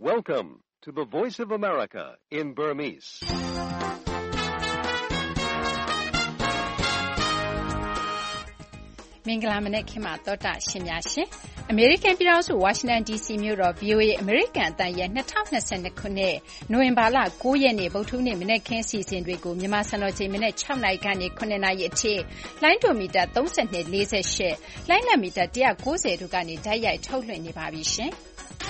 Welcome to the Voice of America in Burmese. ။မင်္ဂလာမနက်ခင်းပါသောတာရှင်များရှင်။ အမေရိကန်ပြည်ထောင်စုဝါရှင်တန် DC မြို့တော် VOA အမေရိကန်အသံရဲ့2022ခုနှစ်နိုဝင်ဘာလ9ရက်နေ့ဗုဒ္ဓဟူးနေ့မနက်ခင်းစီစဉ်တွေကိုမြန်မာစံတော်ချိန်မနက်6နာရီကနေ9နာရီအထိလိုင်းဒိုမီတာ32 48လိုင်းလံမီတာ190တို့ကနေဓာတ်ရိုက်ထုတ်လွှင့်နေပါပြီရှင်။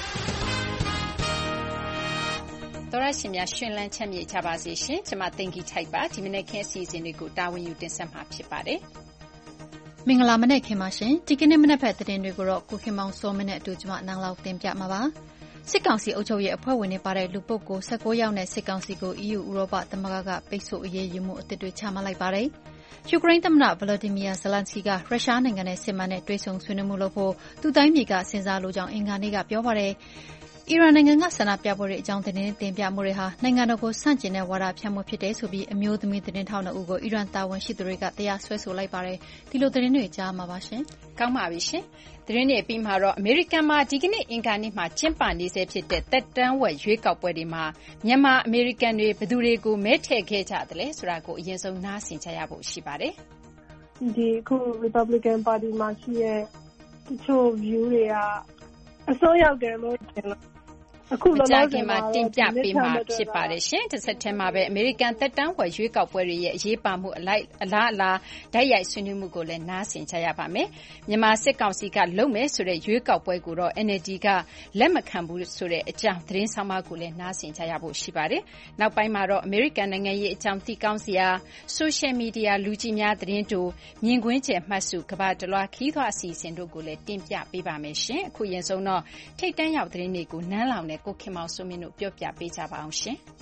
သောရရှင်များရှင်လန်းချမ်းမြေ့ကြပါစေရှင်။ကျွန်မသိင်္ဂီထိုက်ပါဒီမနက်ခင်းစီစဉ်တွေကိုတာဝန်ယူတင်ဆက်မှာဖြစ်ပါတယ်။မင်္ဂလာမနက်ခင်းပါရှင်ဒီကနေ့မနက်ဖက်သတင်းတွေကိုတော့ကိုခင်မောင်စောမနဲ့အတူကျွန်မနန်းလောက်တင်ပြမှာပါစစ်ကောင်စီအုပ်ချုပ်ရေးအဖွဲ့ဝင်တွေပါတဲ့လူပုဂ္ဂိုလ်19ယောက်နဲ့စစ်ကောင်စီကို EU ဥရောပသမဂ္ဂကပိတ်ဆို့အရေးယူမှုအသစ်တွေချမှတ်လိုက်ပါတယ်ယူကရိန်းသမ္မတဗလော်ဒီမီယာဇလန်စကီကရုရှားနိုင်ငံနဲ့စစ်မှန်တဲ့တွေ့ဆုံဆွေးနွေးမှုလုပ်ဖို့သူတိုင်းပြည်ကစဉ်းစားလိုကြောင်းအင်္ဂါနေ့ကပြောပါတယ်အီရန်နိုင်ငံကဆန္ဒပြပွဲတွေအကြောင်းသတင်းတင်ပြမှုတွေဟာနိုင်ငံတော်ကိုဆန့်ကျင်တဲ့ဝါဒဖြန့်မှုဖြစ်တယ်ဆိုပြီးအမျိုးသမီးသတင်းထောက်2ဦးကိုအီရန်တာဝန်ရှိသူတွေကတရားစွဲဆိုလိုက်ပါတယ်ဒီလိုသတင်းတွေကြားမှာပါရှင်ကောင်းပါပြီရှင်သတင်းတွေပြီးမှာတော့အမေရိကန်မှာဒီကနေ့အင်္ဂါနေ့မှာကျင်းပနေဆဲဖြစ်တဲ့တက်တန်းဝက်ရွေးကောက်ပွဲတွေမှာမြန်မာအမေရိကန်တွေဘယ်သူတွေကိုမဲထည့်ခဲ့ကြတယ်လဲဆိုတာကိုအရင်ဆုံးနားဆင်ကြရဖို့ရှိပါတယ်ဒီခု Republican Party မှာရှိတဲ့တချို့ view တွေကအစိုးရကလို့ထင်လို့အခုလောလောဆယ်မှာတင်ပြပေးမှာဖြစ်ပါတယ်ရှင်တစ်ဆက်တည်းမှာပဲအမေရိကန်သက်တမ်းဝယ်ရွေးကောက်ပွဲတွေရဲ့အရေးပါမှုအလားအလာဓာတ်ရိုက်ဆွေးနွေးမှုကိုလည်းနားဆင်ကြရပါမယ်မြန်မာစစ်ကောင်စီကလုံမဲ့ဆိုတဲ့ရွေးကောက်ပွဲကိုတော့ NLD ကလက်မခံဘူးဆိုတဲ့အကြောင်းသတင်းဆောင်မကိုလည်းနားဆင်ကြရဖို့ရှိပါတယ်နောက်ပိုင်းမှာတော့အမေရိကန်နိုင်ငံရေးအကြောင်းသိကောင်းစရာ social media လူကြည့်များသတင်းတူမြင်ကွင်းကျယ်မှတ်စုကဘာတလွားခီးသွွားအစီအစဉ်တို့ကိုလည်းတင်ပြပေးပါမယ်ရှင်အခုရင်ဆုံးတော့ထိတ်တန်းရောက်သတင်းတွေကိုနန်းလောင်နဲ့ကိုခင်မောင်စိုးမင်းတို့ပြောပြပေးကြပါအောင်ရှင်။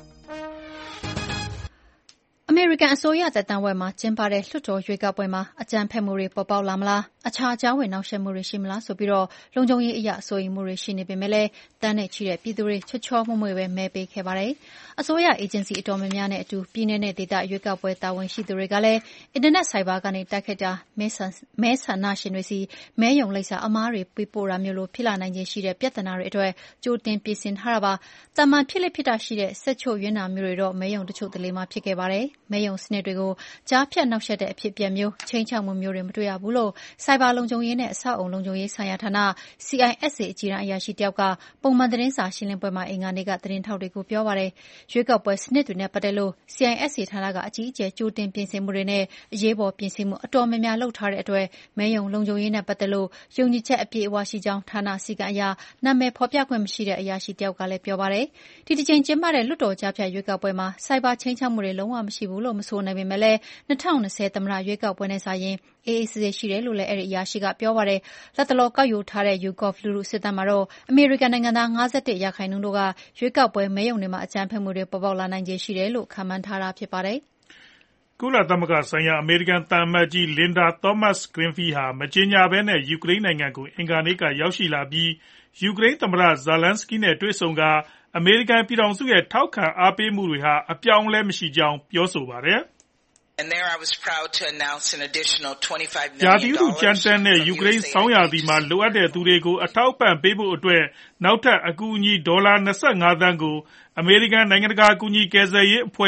အမေရိကန်အစိုးရသက်တမ်းဝက်မှာကျင်းပတဲ့လွှတ်တော်ရွေးကောက်ပွဲမှာအကြမ်းဖက်မှုတွေပေါ်ပေါက်လာမလားအခြားကြားဝင်နှောက်ယှက်မှုတွေရှိမလားဆိုပြီးတော့လုံခြုံရေးအရာစိုးရိမ်မှုတွေရှိနေပေမဲ့လည်းတန်းနဲ့ချီတဲ့ပြည်သူတွေချောချောမွေ့မွေ့ပဲမဲပေးခဲ့ပါတယ်။အစိုးရအေဂျင်စီအတော်များများနဲ့အတူပြည်내နဲ့ဒေသရွေးကောက်ပွဲတာဝန်ရှိသူတွေကလည်းအင်တာနက်ဆိုင်ဘာကနေတိုက်ခိုက်တာမဲဆန္ဒရှင်တွေစီမဲယုံလိပ်စာအမားတွေပေးပို့တာမျိုးလိုဖြစ်လာနိုင်ခြင်းရှိတဲ့ပြဿနာတွေအတွက်ကြိုတင်ပြင်ဆင်ထားတာပါ။တာမန်ဖြစ်တာရှိတဲ့ဆက်ချုပ်ရင်းနာမျိုးတွေတော့မဲယုံတချို့တလေမှဖြစ်ခဲ့ပါတယ်။မဲယုံစနစ်တွေကိုကြားဖြတ်နှောက်ယှက်တဲ့အဖြစ်အပျက်မျိုးချိန်ချောက်မှုမျိုးတွေမတွေ့ရဘူးလို့စိုက်ဘာလုံခြုံရေးနဲ့အဆောက်အုံလုံခြုံရေးဆိုင်ရာဌာန CISA အကြီးတန်းအရာရှိတယောက်ကပုံမှန်သတင်းစာရှင်းလင်းပွဲမှာအင်္ဂါနေ့ကသတင်းထောက်တွေကိုပြောပါတယ်။ရွေးကောက်ပွဲစနစ်တွေနဲ့ပတ်သက်လို့ CISA ဌာနကအကြီးအကျယ်ကြိုတင်ပြင်ဆင်မှုတွေနဲ့အရေးပေါ်ပြင်ဆင်မှုအတော်များများလုပ်ထားတဲ့အတွက်မဲယုံလုံခြုံရေးနဲ့ပတ်သက်လို့ယုံကြည်ချက်အပြည့်အဝရှိကြောင်းဌာနစည်းကမ်းအရနာမည်ဖော်ပြခွင့်မရှိတဲ့အရာရှိတယောက်ကလည်းပြောပါတယ်။ဒီတစ်ချိန်ကျင်းပတဲ့လွှတ်တော်ကြားဖြတ်ရွေးကောက်ပွဲမှာစိုက်ဘာချိန်ချောက်မှုတွေလုံးဝမရှိဘူးလို့မဆိုနိုင်ပေမဲ့လည်း2020သမ္မတရွေးကောက်ပွဲနဲ့စာရင်အေးအေးဆေးဆေးရှိတယ်လို့လည်းအဲ့ဒီအရာရှိကပြောပါတယ်။လက်တလောကောက်ယူထားတဲ့ YouGov လူထုစစ်တမ်းမှာတော့အမေရိကန်နိုင်ငံသား51%တို့ကရွေးကောက်ပွဲမဲရုံတွေမှာအကြမ်းဖက်မှုတွေပေါ်ပေါက်လာနိုင်ခြေရှိတယ်လို့ခန့်မှန်းထားတာဖြစ်ပါတယ်။ကုလသမဂ္ဂဆိုင်ရာအမေရိကန်သံအမတ်ကြီးလင်ဒါသောမတ်ဂရင်းဖီဟာမကြေညာဘဲနဲ့ယူကရိန်းနိုင်ငံကိုအင်္ဂါနေ့ကရောက်ရှိလာပြီးယူကရိန်းသမ္မတဇာလန်စကီနဲ့တွေ့ဆုံကအမေရိကန်ပြည်ထောင်စုရဲ့ထောက်ခံအားပေးမှုတွေဟာအပြောင်းအလဲမရှိကြောင်းပြောဆိုပါတယ်။ And there I was proud to announce an additional $25 million. ရာသီဥတုကြမ်းတမ်းတဲ့ယူကရိန်းဆောင်းရာသီမှာလိုအပ်တဲ့သူတွေကိုအထောက်အပံ့ပေးဖို့အတွက်နောက်ထပ်အကူအညီဒေါ်လာ25သန်းကိုအမေရိကန်နိုင်ငံတကာအကူအညီကယ်ဆယ်ရေးအဖွဲ့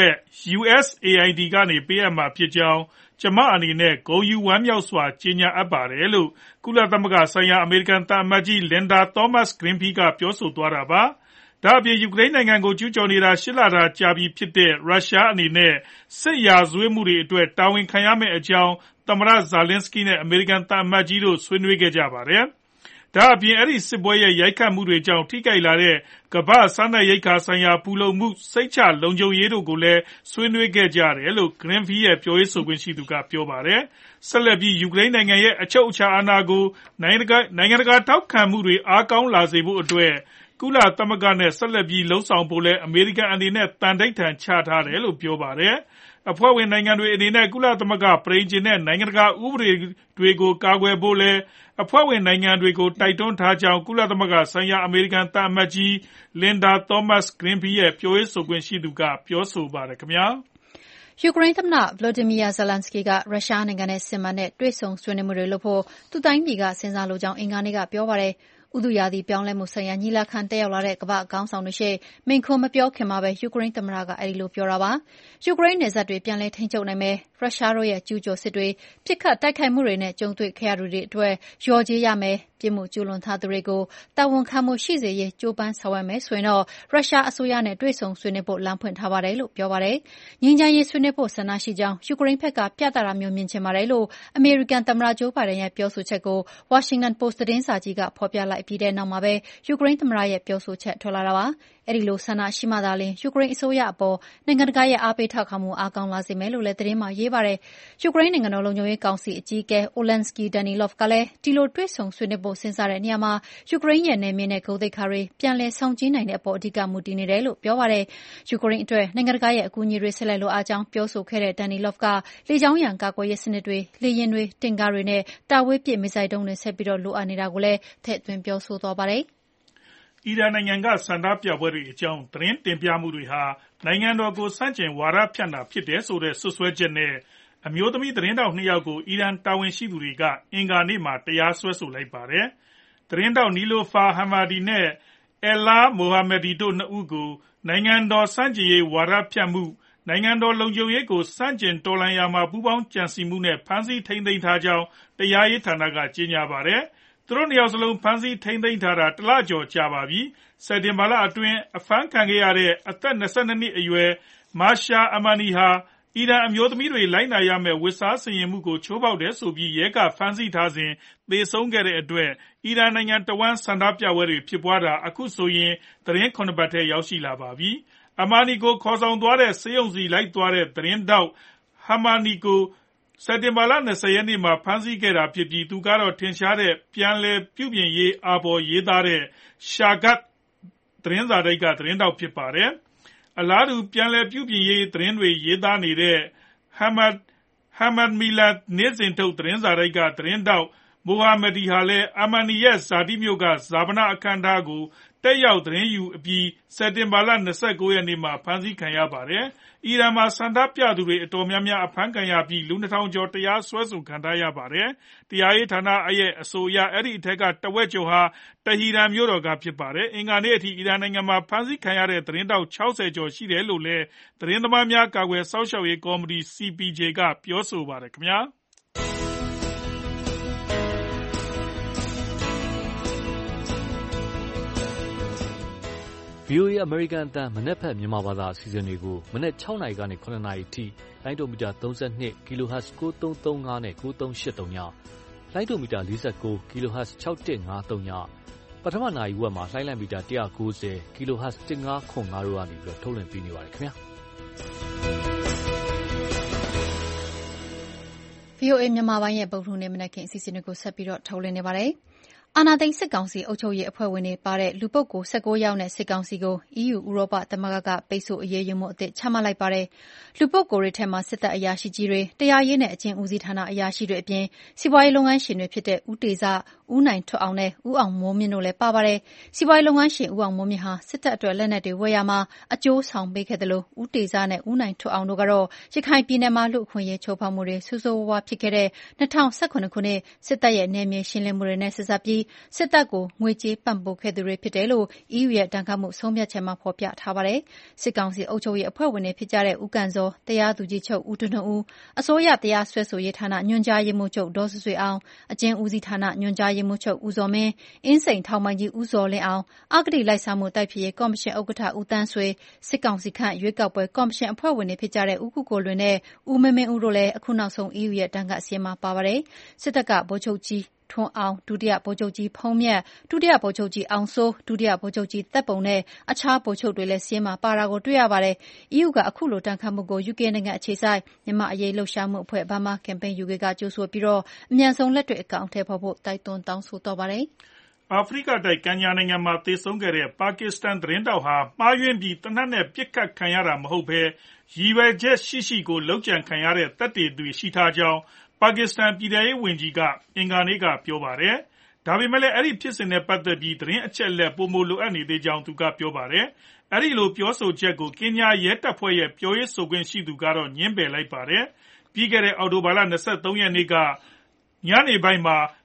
USAID ကနေပေးအပ်မှာဖြစ်ကြောင်းကျွန်မအနေနဲ့ဂုဏ်ယူဝမ်းမြောက်စွာကြေညာအပ်ပါတယ်လို့ကုလသမဂ္ဂဆိုင်ရာအမေရိကန်သံအမတ်ကြီးလင်ဒါသောမတ်ဂရင်းဖီကပြောဆိုသွားတာပါ။ဒါ့အပြင်ယူကရိန်းနိုင်ငံကိုကျူးကျော်နေတာ8လတာကြာပြီဖြစ်တဲ့ရုရှားအနေနဲ့စစ်ရာဇဝတ်မှုတွေအတွက်တာဝန်ခံရမယ့်အကြောင်းသမ္မတဇာလင်းစကီနဲ့အမေရိကန်သံအမတ်ကြီးတို့ဆွေးနွေးခဲ့ကြပါတယ်။ဒါ့အပြင်အဲ့ဒီစစ်ပွဲရဲ့ရိုက်ခတ်မှုတွေကြောင့်ထိခိုက်လာတဲ့ကမ္ဘာ့စားနပ်ရိက္ခာဆိုင်ရာပူလုံမှုစိတ်ချလုံခြုံရေးတို့ကိုလည်းဆွေးနွေးခဲ့ကြတယ်လို့ဂရင်းဖီရဲ့ပြောရေးဆိုခွင့်ရှိသူကပြောပါတယ်။ဆက်လက်ပြီးယူကရိန်းနိုင်ငံရဲ့အချုပ်အခြာအာဏာကိုနိုင်ငံတကာထောက်ခံမှုတွေအားကောင်းလာစေဖို့အတွက်ကုလသမဂ္ဂနဲ့ဆက်လက်ပြီးလှုံ့ဆော်ဖို့လည်းအမေရိကန်အနေနဲ့တန်ထိပ်ထန်ချထားတယ်လို့ပြောပါတယ်။အဖွဲ့ဝင်နိုင်ငံတွေအနေနဲ့ကုလသမဂ္ဂပဋိညာဉ်နဲ့နိုင်ငံတကာဥပဒေတွေကိုကာကွယ်ဖို့လည်းအဖွဲ့ဝင်နိုင်ငံတွေကိုတိုက်တွန်းထားကြောင်းကုလသမဂ္ဂဆိုင်ရာအမေရိကန်သံအမတ်ကြီးလင်ဒါသောမတ်ဂရင်းဖီရဲ့ပြောရေးဆိုခွင့်ရှိသူကပြောဆိုပါတယ်ခင်ဗျာ။ယူကရိန်းသမ္မတဗလိုဒီမီယာဇလန်စကီကရုရှားနိုင်ငံနဲ့စစ်မှန်တဲ့တွေ့ဆုံဆွေးနွေးမှုတွေလုပ်ဖို့သူတိုင်းပြည်ကစဉ်းစားလိုကြောင်းအင်္ဂါနေ့ကပြောပါတယ်။ဥတုရာသီပြောင်းလဲမှုဆိုင်ရာညီလာခံတက်ရောက်လာတဲ့ကမ္ဘာ့ခေါင်းဆောင်တွေရှေ့မိန့်ခွန်းမပြောခင်မှာပဲယူကရိန်းသမ္မတကအဲဒီလိုပြောတာပါ။ယူကရိန်းနယ်စပ်တွေပြန်လည်ထိန်းချုပ်နိုင်မယ်၊ရုရှားတို့ရဲ့ကျူးကျော်စစ်တွေ၊ပစ်ခတ်တိုက်ခိုက်မှုတွေနဲ့ကြုံတွေ့ခဲ့ရသူတွေအတွက်လျော်ကြေးရမယ်၊ပြစ်မှုကျူးလွန်ထားသူတွေကိုတာဝန်ခံမှုရှိစေရေးကြိုးပမ်းဆောင်ရွက်မယ်ဆိုရင်တော့ရုရှားအစိုးရနဲ့တွေ့ဆုံဆွေးနွေးဖို့လမ်းဖွင့်ထားပါတယ်လို့ပြောပါတယ်။ငြိမ်းချမ်းရေးဆွေးနွေးဖို့ဆန္ဒရှိကြောင်းယူကရိန်းဘက်ကပြသတာမျိုးမြင်ချင်ပါတယ်လို့အမေရိကန်သမ္မတဂျိုးဘိုင်ဒန်ရဲ့ပြောဆိုချက်ကိုဝါရှင်တန်ပို့စ်သတင်းစာကြီးကဖော်ပြလိုက်ပြီးတဲ့နောက်မှာပဲယူကရိန်းသမ္မတရဲ့ပြောဆိုချက်ထွက်လာတာပါ။အဲဒီလိုဆန္ဒရှိမှသာလျှင်ယူကရိန်းအစိုးရအပေါ်နိုင်ငံတကာရဲ့အားပေးထောက်ခံမှုအားကောင်းလာစေမယ်လို့လည်းသတင်းမှာရေးပါတယ်။ယူကရိန်းနိုင်ငံတော်လုံခြုံရေးကောင်စီအကြီးအကဲ Olensky Danilov ကလည်းဒီလိုတွေ့ဆုံဆွေးနွေးဖို့စဉ်းစားတဲ့နေရာမှာယူကရိန်းရဲ့နယ်မြေနဲ့ဂုဏ်သိက္ခာတွေပြန်လည်ဆောင်ကြည်းနိုင်တဲ့အပေါ်အဓိကမူတည်နေတယ်လို့ပြောပါတယ်။ယူကရိန်းအတွက်နိုင်ငံတကာရဲ့အကူအညီတွေဆက်လက်လိုအပ်ကြောင်းပြောဆိုခဲ့တဲ့ Danilov ကလေကြောင်းရန်ကာကွယ်ရေးစနစ်တွေ၊လေယာဉ်တွေ၊တင့်ကားတွေနဲ့တာဝေးပစ်မစ်ဇိုင်းဒုံးတွေဆက်ပြီးလိုအပ်နေတာကိုလည်းထည့်သွင်းပြောဆိုသွားပါတယ်။အီရန်နိုင်ငံကဆန္ဒပြပွဲတွေအကြောင်းသတင်းတင်ပြမှုတွေဟာနိုင်ငံတော်ကိုဆန့်ကျင်ဝါဒဖြန့်တာဖြစ်တယ်ဆိုတဲ့စွပ်စွဲချက်နဲ့အမျိုးသမီးသတင်းထောက်2ယောက်ကိုအီရန်တာဝန်ရှိသူတွေကအင်္ဂါနေ့မှာတရားစွဲဆိုလိုက်ပါတယ်။သတင်းထောက်နီလိုဖာဟမာဒီနဲ့အယ်လာမိုဟာမက်ဒီတို့2ဦးကိုနိုင်ငံတော်ဆန့်ကျင်ရေးဝါဒဖြန့်မှု၊နိုင်ငံတော်လုံခြုံရေးကိုဆန့်ကျင်တော်လှန်ရာမှာပူးပေါင်းကြံစည်မှုနဲ့ဖမ်းဆီးထိန်းသိမ်းထားကြောင်းတရားရေးဌာနကကြေညာပါတယ်။သူတို့2ယောက်စလုံးဖမ်းဆီးထိန်းသိမ်းထားတာ1လကျော်ကြာပါပြီ။စက်တင်ဘာလအတွင်းအဖမ်းခံခဲ့ရတဲ့အသက်22နှစ်အရွယ်မာရှာအမာနီဟာအီရန်အမျိုးသမီးတွေလိုက်နာရမယ့်ဝတ်စားဆင်ယင်မှုကိုချိုးဖောက်တယ်ဆိုပြီးရဲကဖမ်းဆီးထားစဉ်သေဆုံးခဲ့တဲ့အတွက်အီရန်နိုင်ငံတဝန်းဆန္ဒပြပွဲတွေဖြစ်ပွားတာအခုဆိုရင်သတင်း7ပတ်ထဲရောက်ရှိလာပါပြီ။အမာနီကိုခေါ်ဆောင်သွားတဲ့ဆေးရုံစီလိုက်သွားတဲ့သတင်းထောက်ဟမာနီကိုစက်တင်ဘာလ20ရက်နေ့မှာဖမ်းဆီးခဲ့တာဖြစ်ပြီးသူကတော့ထင်ရှားတဲ့ပြန်လည်ပြုပြင်ရေးအာဘော်ရေးသားတဲ့ရှာဂတ်သတင်းစာတိုက်ကသတင်းထောက်ဖြစ်ပါတယ်။အလားတူပြန်လည်ပြုပြင်ရေးသတင်းတွေရေးသားနေတဲ့ဟမတ်မီလာနေ့စဉ်ထုတ်သတင်းစာတိုက်ကသတင်းထောက်မိုဟာမက်ဒီဟာလည်းအာမာနီရဲ့ဇာတိမြို့ကဈာပနအခမ်းအနားကိုတက်ရောက်သတင်းယူအပြီးစက်တင်ဘာလ29ရက်နေ့မှာဖမ်းဆီးခံရပါတယ်။အီရန်မှာဆန္ဒပြသူတွေအတော်များများအဖမ်းခံရပြီးလူ2000ကျော်တရားစွဲဆိုခံထားရပါတယ်။တရားရေးဌာနရဲ့အဆိုအရအဲဒီအထက်ကတဝက်ကျော်ဟာတဟီရန်မြို့တော်ကဖြစ်ပါတယ်။အင်္ဂါနေ့အထိအီရန်နိုင်ငံမှာဖမ်းဆီးခံရတဲ့သတင်းတောက်60ကျော်ရှိတယ်လို့လည်းသတင်းသမားများကာကွယ်စောင့်ရှောက်ရေးကော်မတီ CPJ ကပြောဆိုပါတယ်ခင်ဗျာ။ VOA အမေရိကန်အသံမနက်ဖြန်မြန်မာဘာသာအစီအစဉ်တွေကိုမနက်6နာရီကနေ9နာရီအထိလိုင်းဒိုမီတာ32 kHz 9335နဲ့9383ညလိုင်းဒိုမီတာ49 kHz 6153ညပထမနာရီဝက်မှာလိုင်းလံမီတာ190 kHz 1505တို့ကနေပြီးထုတ်လွှင့်ပေးနေပါတယ်ခင်ဗျာ VOA မြန်မာပိုင်းရဲ့ဗုဒ္ဓဟူးနေ့မနက်ခင်းအစီအစဉ်တွေကိုဆက်ပြီးထုတ်လွှင့်နေပါတယ်။အာဏာသိမ်းစစ်ကောင်စီအုပ်ချုပ်ရေးအဖွဲ့ဝင်တွေပါတဲ့လူပုဂ္ဂိုလ်19ယောက်နဲ့စစ်ကောင်စီကို EU ဥရောပသမဂ္ဂကပိတ်ဆို့အရေးယူမှုအသစ်ချမှတ်လိုက်ပါတယ်။လူပုဂ္ဂိုလ်တွေထဲမှာစစ်တပ်အရာရှိကြီးတွေ၊တရားရေးနဲ့အကျဉ်းဦးစီးဌာနအရာရှိတွေအပြင်စီးပွားရေးလုပ်ငန်းရှင်တွေဖြစ်တဲ့ဦးတေဇ၊ဦးနိုင်ထွဋ်အောင်နဲ့ဦးအောင်မိုးမြင့်တို့လည်းပါပါတယ်။စီးပွားရေးလုပ်ငန်းရှင်ဦးအောင်မိုးမြင့်ဟာစစ်တပ်အတွက်လက်နက်တွေဝယ်ရာမှာအကျိုးဆောင်ပေးခဲ့သလိုဦးတေဇနဲ့ဦးနိုင်ထွဋ်အောင်တို့ကတော့ရခိုင်ပြည်နယ်မှာလူ့အခွင့်အရေးချိုးဖောက်မှုတွေဆိုးဆိုးဝါးဝါးဖြစ်ခဲ့တဲ့2018ခုနှစ်စစ်တပ်ရဲ့နယ်မြေရှင်းလင်းမှုတွေနဲ့ဆက်စပ်ပြီးစစ်တပ်ကိုငွေကြေးပံ့ပိုးခဲ့သူတွေဖြစ်တယ်လို့ EU ရဲ့ဒဏ်ခတ်မှုဆုံးဖြတ်ချက်မှာဖော်ပြထားပါတယ်။စစ်ကောင်စီအုပ်ချုပ်ရေးအဖွဲ့ဝင်တွေဖြစ်ကြတဲ့ဦးကန်ဇော်၊တရားသူကြီးချုပ်ဦးထွန်းထွန်းဦး၊အစိုးရတရားစွဲဆိုရေးဌာနညွှန်ကြားရေးမှူးချုပ်ဒေါ်ဆွေဆွေအောင်၊အကျဉ်းဦးစီးဌာနညွှန်ကြားရေးမှူးချုပ်ဦးဇော်မင်း၊အင်းစိန်ထောင်ပိုင်ကြီးဦးဇော်လင်းအောင်၊အဂတိလိုက်စားမှုတိုက်ဖျက်ရေးကော်မရှင်ဥက္ကဋ္ဌဦးသန်းဆွေ၊စစ်ကောင်စီခန့်ရွေးကောက်ပွဲကော်မရှင်အဖွဲ့ဝင်တွေဖြစ်ကြတဲ့ဦးကိုကိုလွင်နဲ့ဦးမင်းမင်းဦးတို့လည်းအခုနောက်ဆုံး EU ရဲ့ဒဏ်ခတ်စာရင်းမှာပါပါတယ်။စစ်တပ်ကဗိုလ်ချုပ်ကြီးထွန်းအောင်ဒုတိယဗိုလ်ချုပ်ကြီးဖုံးမြတ်ဒုတိယဗိုလ်ချုပ်ကြီးအောင်စိုးဒုတိယဗိုလ်ချုပ်ကြီးသက်ပုံနဲ့အခြားဗိုလ်ချုပ်တွေလည်းစာရင်းမှာပါတာကိုတွေ့ရပါတယ်။ EU ကအခုလိုတန်ခတ်မှုကို UK နိုင်ငံအခြေစိုက်မြန်မာအရေးလှုပ်ရှားမှုအဖွဲ့ Burma Campaign UK ကကြိုဆိုပြီးအမြန်ဆုံးလက်တွေ့အကောင်အထည်ဖော်ဖို့တိုက်တွန်းတောင်းဆိုသွားပါတယ်။အာဖရိကတိုက်ကင်ညာနိုင်ငံမှာသေဆုံးခဲ့တဲ့ပါကစ္စတန်သတင်းထောက်ဟာမှားယွင်းပြီးသေနတ်နဲ့ပစ်ခတ်ခံရတာမဟုတ်ဘဲရည်ရွယ်ချက်ရှိရှိကိုလုပ်ကြံခံရတဲ့သက်သေတွေရှိထားကြောင်းပါကစ္စတန်ပြည်ထဲရေးဝန်ကြီးကအင်္ဂါနေ့ကပြောပါတယ်။ဒါပေမဲ့လည်းအဲဒီဖြစ်စဉ်နဲ့ပတ်သက်ပြီးသတင်းအချက်အလက်ပိုမိုလိုအပ်နေသေးကြောင်းသူကပြောပါတယ်။အဲဒီလိုပြောဆိုချက်ကိုကင်ညာရဲတပ်ဖွဲ့ရဲ့ပြောရေးဆိုခွင့်ရှိသူကတော့ငြင်းပယ်လိုက်ပါတယ်။ပြီးခဲ့တဲ့အောက်တိုဘာလ23ရက်နေ့ကညနေပိုင်းမှာ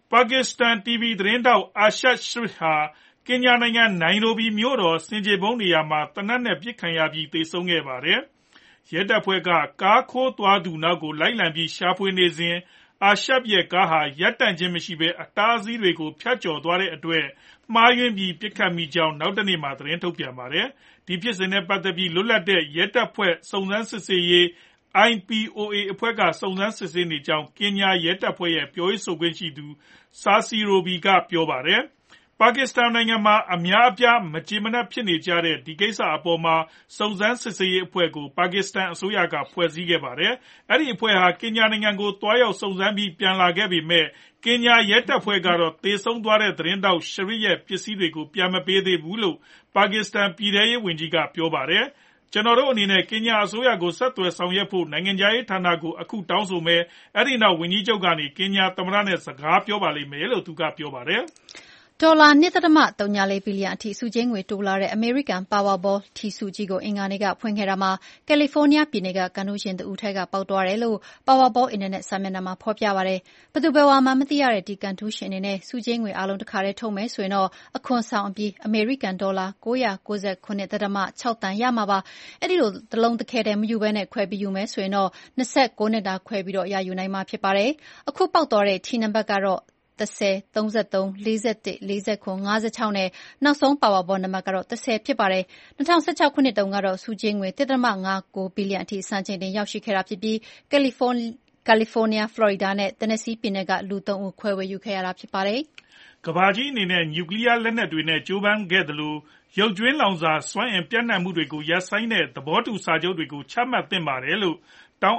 ပါကစ္စတန် TV သတင်းထောက် Arshad Sharif ဟာကင်ညာနိုင်ငံနိုင်ရိုဘီမြို့တော်ဆင်ခြေဖုံးနေရာမှာသေနတ်နဲ့ပစ်ခံရပြီးသေဆုံးခဲ့ပါတယ်။ရဲတပ်ဖွဲ့ကကားခိုးသွားသူနောက်ကိုလိုက်လံပြီးရှာဖွေနေစဉ်အာရှပ်ရဲ့ကားဟာရပ်တန့်ခြင်းမရှိဘဲအတားအဆီးတွေကိုဖြတ်ကျော်သွားတဲ့အတွက်မှားယွင်းပြီးပစ်ခတ်မိကြောင်းနောက်တနေ့မှာသတင်းထုတ်ပြန်ပါတယ်။ဒီဖြစ်စဉ်နဲ့ပတ်သက်ပြီးလွတ်လပ်တဲ့ရဲတပ်ဖွဲ့စုံစမ်းစစ်ဆေးရေး IPOA အဖွဲ့ကစုံစမ်းစစ်ဆေးနေကြောင်းကင်ညာရဲတပ်ဖွဲ့ရဲ့ပြောရေးဆိုခွင့်ရှိသူ Sasi Robi ကပြောပါတယ်။ပါကစ္စတန်နိုင်ငံမှာအများအပြားမကျေမနပ်ဖြစ်နေကြတဲ့ဒီကိစ္စအပေါ်မှာစုံစမ်းစစ်ဆေးရေးအဖွဲ့ကိုပါကစ္စတန်အစိုးရကဖွဲ့စည်းခဲ့ပါတယ်။အဲဒီအဖွဲ့ဟာကင်ညာနိုင်ငံကိုသွားရောက်စုံစမ်းပြီးပြန်လာခဲ့ပေမဲ့ကင်ညာရဲတပ်ဖွဲ့ကတော့သေဆုံးသွားတဲ့သတင်းတောက်ရှရီရဲ့ပစ္စည်းတွေကိုပြန်မပေးသေးဘူးလို့ပါကစ္စတန်ပြည်ထဲရေးဝန်ကြီးကပြောပါတယ်။ကျွန်တော်တို့အနေနဲ့ကင်ညာအစိုးရကိုဆက်သွယ်ဆောင်ရွက်ဖို့နိုင်ငံခြားရေးဌာနကိုအခုတောင်းဆိုမယ်။အဲဒီနောက်ဝန်ကြီးချုပ်ကနေကင်ညာသမ္မတနဲ့စကားပြောပါလိမ့်မယ်လို့သူကပြောပါတယ်။ဒေါ်လာ 2.34 ဘီလီယံအထိစုချင်းငွေတိုးလာတဲ့အမေရိကန် Powerball ထီစုကြီးကိုအင်္ဂါနေ့ကဖွင့်ခဲ့တာမှာကယ်လီဖိုးနီးယားပြည်နယ်ကကန်ထူးရှင်တဦးထဲကပေါက်သွားတယ်လို့ Powerball အင်တာနက်စာမျက်နှာမှာဖော်ပြပါတယ်။ဘယ်သူဘယ်ဝါမှမသိရတဲ့ဒီကန်ထူးရှင်အနေနဲ့စုချင်းငွေအားလုံးတစ်ခါတည်းထုတ်မယ်ဆိုရင်တော့အခွန်ဆောင်အပြီးအမေရိကန်ဒေါ်လာ 999.6 သန်းရမှာပါ။အဲဒီလိုတစ်လုံးတစ်ခဲတည်းမယူဘဲနဲ့ခွဲပြီးယူမယ်ဆိုရင်တော့29နှစ်တာခွဲပြီးရယူနိုင်မှာဖြစ်ပါတယ်။အခုပေါက်သွားတဲ့ထီနံပါတ်ကတော့10, 33, 41, 49, 56နဲ့နောက်ဆုံး Powerball နံပါတ်ကတော့10ဖြစ်ပါတယ်။2016ခုနှစ်တုန်းကတော့စုချင်းငွေ 1.59 ဘီလီယံအထိစံချိန်တင်ရောက်ရှိခဲ့တာဖြစ်ပြီးကယ်လီဖိုးနီးယား၊ဖလော်ရီဒါနဲ့တက်နက်စီပြည်နယ်ကလူ3ဦးခွဲဝေယူခဲ့ရတာဖြစ်ပါတယ်။ကမ္ဘာကြီးအနေနဲ့နျူကလ িয়ার လက်နက်တွေနဲ့ကြိုးပမ်းခဲ့သလိုရုပ်ကြွင်းလောင်စာစွမ်းအင်ပြန့်နှံ့မှုတွေကိုရပ်ဆိုင်းတဲ့သဘောတူစာချုပ်တွေကိုချမှတ်သင့်ပါတယ်လို့တောင်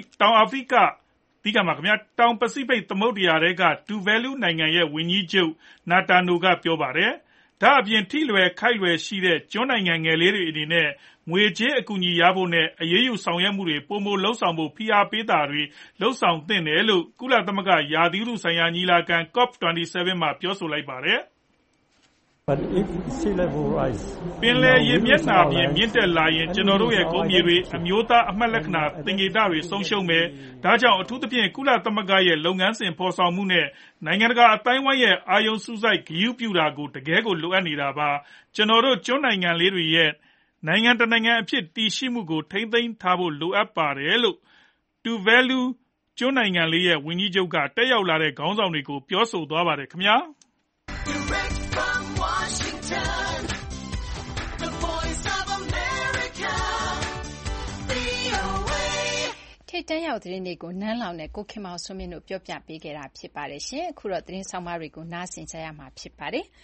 ပစိဖိတ်သမုဒ္ဒရာထဲက Tuvalu နိုင်ငံရဲ့ဝန်ကြီးချုပ် Natano ကပြောပါတယ်။ဒါ့အပြင်ထိလွယ်ခိုက်လွယ်ရှိတဲ့ကျွန်းနိုင်ငံငယ်လေးတွေအနေနဲ့ငွေကြေးအကူအညီရဖို့နဲ့အရေးယူဆောင်ရွက်မှုတွေပိုမိုလုပ်ဆောင်ဖို့ဖိအားပေးတာတွေလုပ်ဆောင်သင့်တယ်လို့ကုလသမဂ္ဂရာသီဥတုဆိုင်ရာညီလာခံ COP27 မှာပြောဆိုလိုက်ပါတယ်။ပင်လယ်ရေမျက်နှာပြင်မြင့်တက်လာရင်ကျွန်တော်တို့ရဲ့ကုန်းမြေတွေအမျိုးသားအမှတ်လက္ခဏာသင်္ကေတတွေဆုံးရှုံးမယ်။ဒါကြောင့်အထူးသဖြင့်ကုလသမဂ္ဂရဲ့လုပ်ငန်းစဉ်ဖော်ဆောင်မှုနဲ့နိုင်ငံတကာအတိုင်းအဝိုင်းရဲ့အာရုံစူးစိုက်ဂရုပြုတာကိုတကယ်ကိုလိုအပ်နေတာပါ။ကျွန်တော်တို့ကျွန်းနိုင်ငံလေးတွေရဲ့နိုင်ငံတနိုင်ငံအဖြစ်တည်ရှိမှုကိုထိန်းသိမ်းထားဖို့လိုအပ်ပါတယ်လို့ Tuvalu ကျွန်းနိုင်ငံလေးရဲ့ဝန်ကြီးချုပ်ကတက်ရောက်လာတဲ့ခေါင်းဆောင်တွေကိုပြောဆိုသွားပါတယ်ခင်ဗျာ။ထိပ်တန်းရောက်သတင်းတွေကိုနန်းလောင်နဲ့ကိုခင်မောင်စိုးမင်းတို့ပြောပြပေးခဲ့တာဖြစ်ပါတယ်ရှင်။အခုတော့သတင်းဆောင်မတွေကိုနားဆင်ကြရမှာဖြစ်ပါတယ်။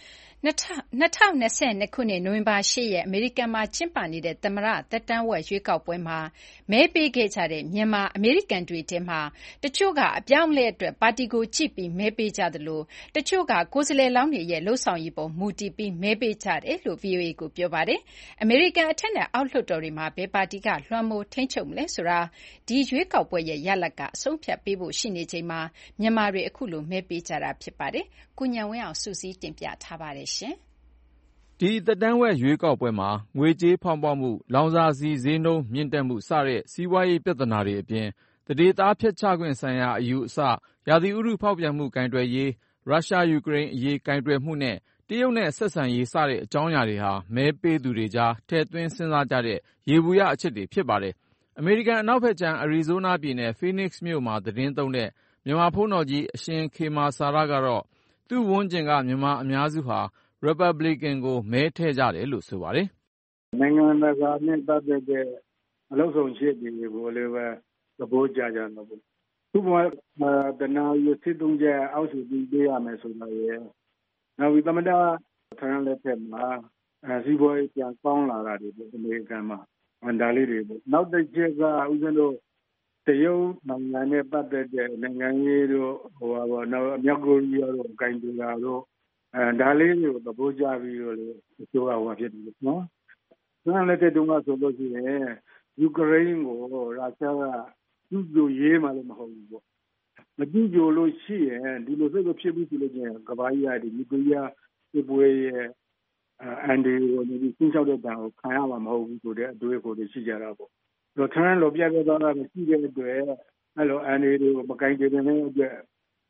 2022ခုနှစ်နိုဝင်ဘာ8ရက်အမေရိကန်မှာကျင်းပနေတဲ့သမ္မတသက်တမ်းဝက်ရွေးကောက်ပွဲမှာမဲပေးခဲ့ကြတဲ့မြန်မာအမေရိကန်တွေထဲမှာတချို့ကအပြောင်းအလဲအတွက်ပါတီကိုကြည့်ပြီးမဲပေးကြသလိုတချို့ကကိုယ်စားလှယ်လောင်းတွေရဲ့လှုပ်ဆောင်ရေးပေါ်မူတည်ပြီးမဲပေးကြတယ်လို့ VOA ကိုပြောပါတယ်။အမေရိကန်အထက်နဲ့အောက်လွှတ်တော်တွေမှာဘယ်ပါတီကလွှမ်းမိုးထိန်းချုပ်မလဲဆိုတာဒီရွေးကောက်ပွဲရဲ့ရလဒ်ကအဆုံးဖြတ်ပေးဖို့ရှိနေချိန်မှာမြန်မာတွေအခုလိုမဲပေးကြတာဖြစ်ပါတယ်။ကိုဉာဏ်ဝင်းအောင်စုစည်းတင်ပြထားပါတယ်ရှင်။ဒီသက်တမ်းဝက်ရွေးကောက်ပွဲမှာငွေကြေးဖောင်းပွမှု၊လောင်စာဆီဈေးနှုန်းမြင့်တက်မှုစတဲ့စီးပွားရေးပြဿနာတွေအပြင်သန္ဓေသားဖျက်ချခွင့်ဆိုင်ရာအယူအဆ၊ရာသီဥတုဖောက်ပြန်မှုကိုင်တွယ်ရေး၊ရုရှား-ယူကရိန်းအရေးကိုင်တွယ်မှုနဲ့တရုတ်နဲ့ဆက်ဆံရေးစတဲ့အကြောင်းအရာတွေဟာမဲပေးသူတွေကြားထည့်သွင်းစဉ်းစားကြတဲ့ယေဘုယျအချက်တွေဖြစ်ပါတယ်။အမေရိကန်အနောက်ဘက်ခြမ်းအရီဇိုးနားပြည်နယ်ဖိနစ်မြို့မှာသတင်းသုံးတဲ့မြန်မာဘုန်းတော်ကြီးအရှင်ခေမာစာရကတော့သူ့ဝန်းကျင်ကမြန်မာအများစုဟာRepublican ကိုမဲထည့်ကြတယ်လို့ဆိုပါတယ်။နိုင်ငံတကာနဲ့ပတ်သက်တဲ့အလုပ်ဆောင်ချက်တွေကိုလည်းပဲသဘောကျကြတော့ဘူး။သူ့ဘဝတနာရီစစ်တုံးချက်အောက်ဆီပြီးပေးရမယ်ဆိုတာရယ်။နောက်ပြီးသမ္မတထရန့်လက်ထက်မှာစီးပွားရေးပြန်ကောင်းလာတာတွေအမေရိကန်မှာဒါလေးတွေပေါ့။နောက်တစ်ချက်ကဦးဇင်းတို့တရုတ်နိုင်ငံနဲ့ပတ်သက်တဲ့နိုင်ငံရေးတို့နောက်မြောက်ကိုရီးယားတို့ကိုင်တူလာတို့ဒါလေးတွေကိုသဘောကျပြီးတော့လေအစိုးရဟောဖြစ်တယ်နော်။ဆန်းလက်တဲ့တုန်းကဆိုလို့ရှိရင်ယူကရိန်းကိုရုရှားကကျူးကျော်ရေးမှလည်းမဟုတ်ဘူးပေါ့။မကျူးကျော်လို့ရှိရင်ဒီလိုစိတ်ကိုဖြစ်ပြီးဆိုလို့ချင်းကမ္ဘာကြီးကဒီနျူကလ িয়ার စစ်ပွဲရဲ့အန်ဒီကိုဒီစဉ်းချောက်တဲ့တန်ကိုခံရမှာမဟုတ်ဘူးဆိုတဲ့အတွေ့အကြုံတွေရှိကြတာပေါ့။တော့ထန်းလိုပြပြသွားတာမရှိတဲ့အတွက်အဲ့လိုအန်ဒီတွေကိုမကင်ကြတဲ့အတွက်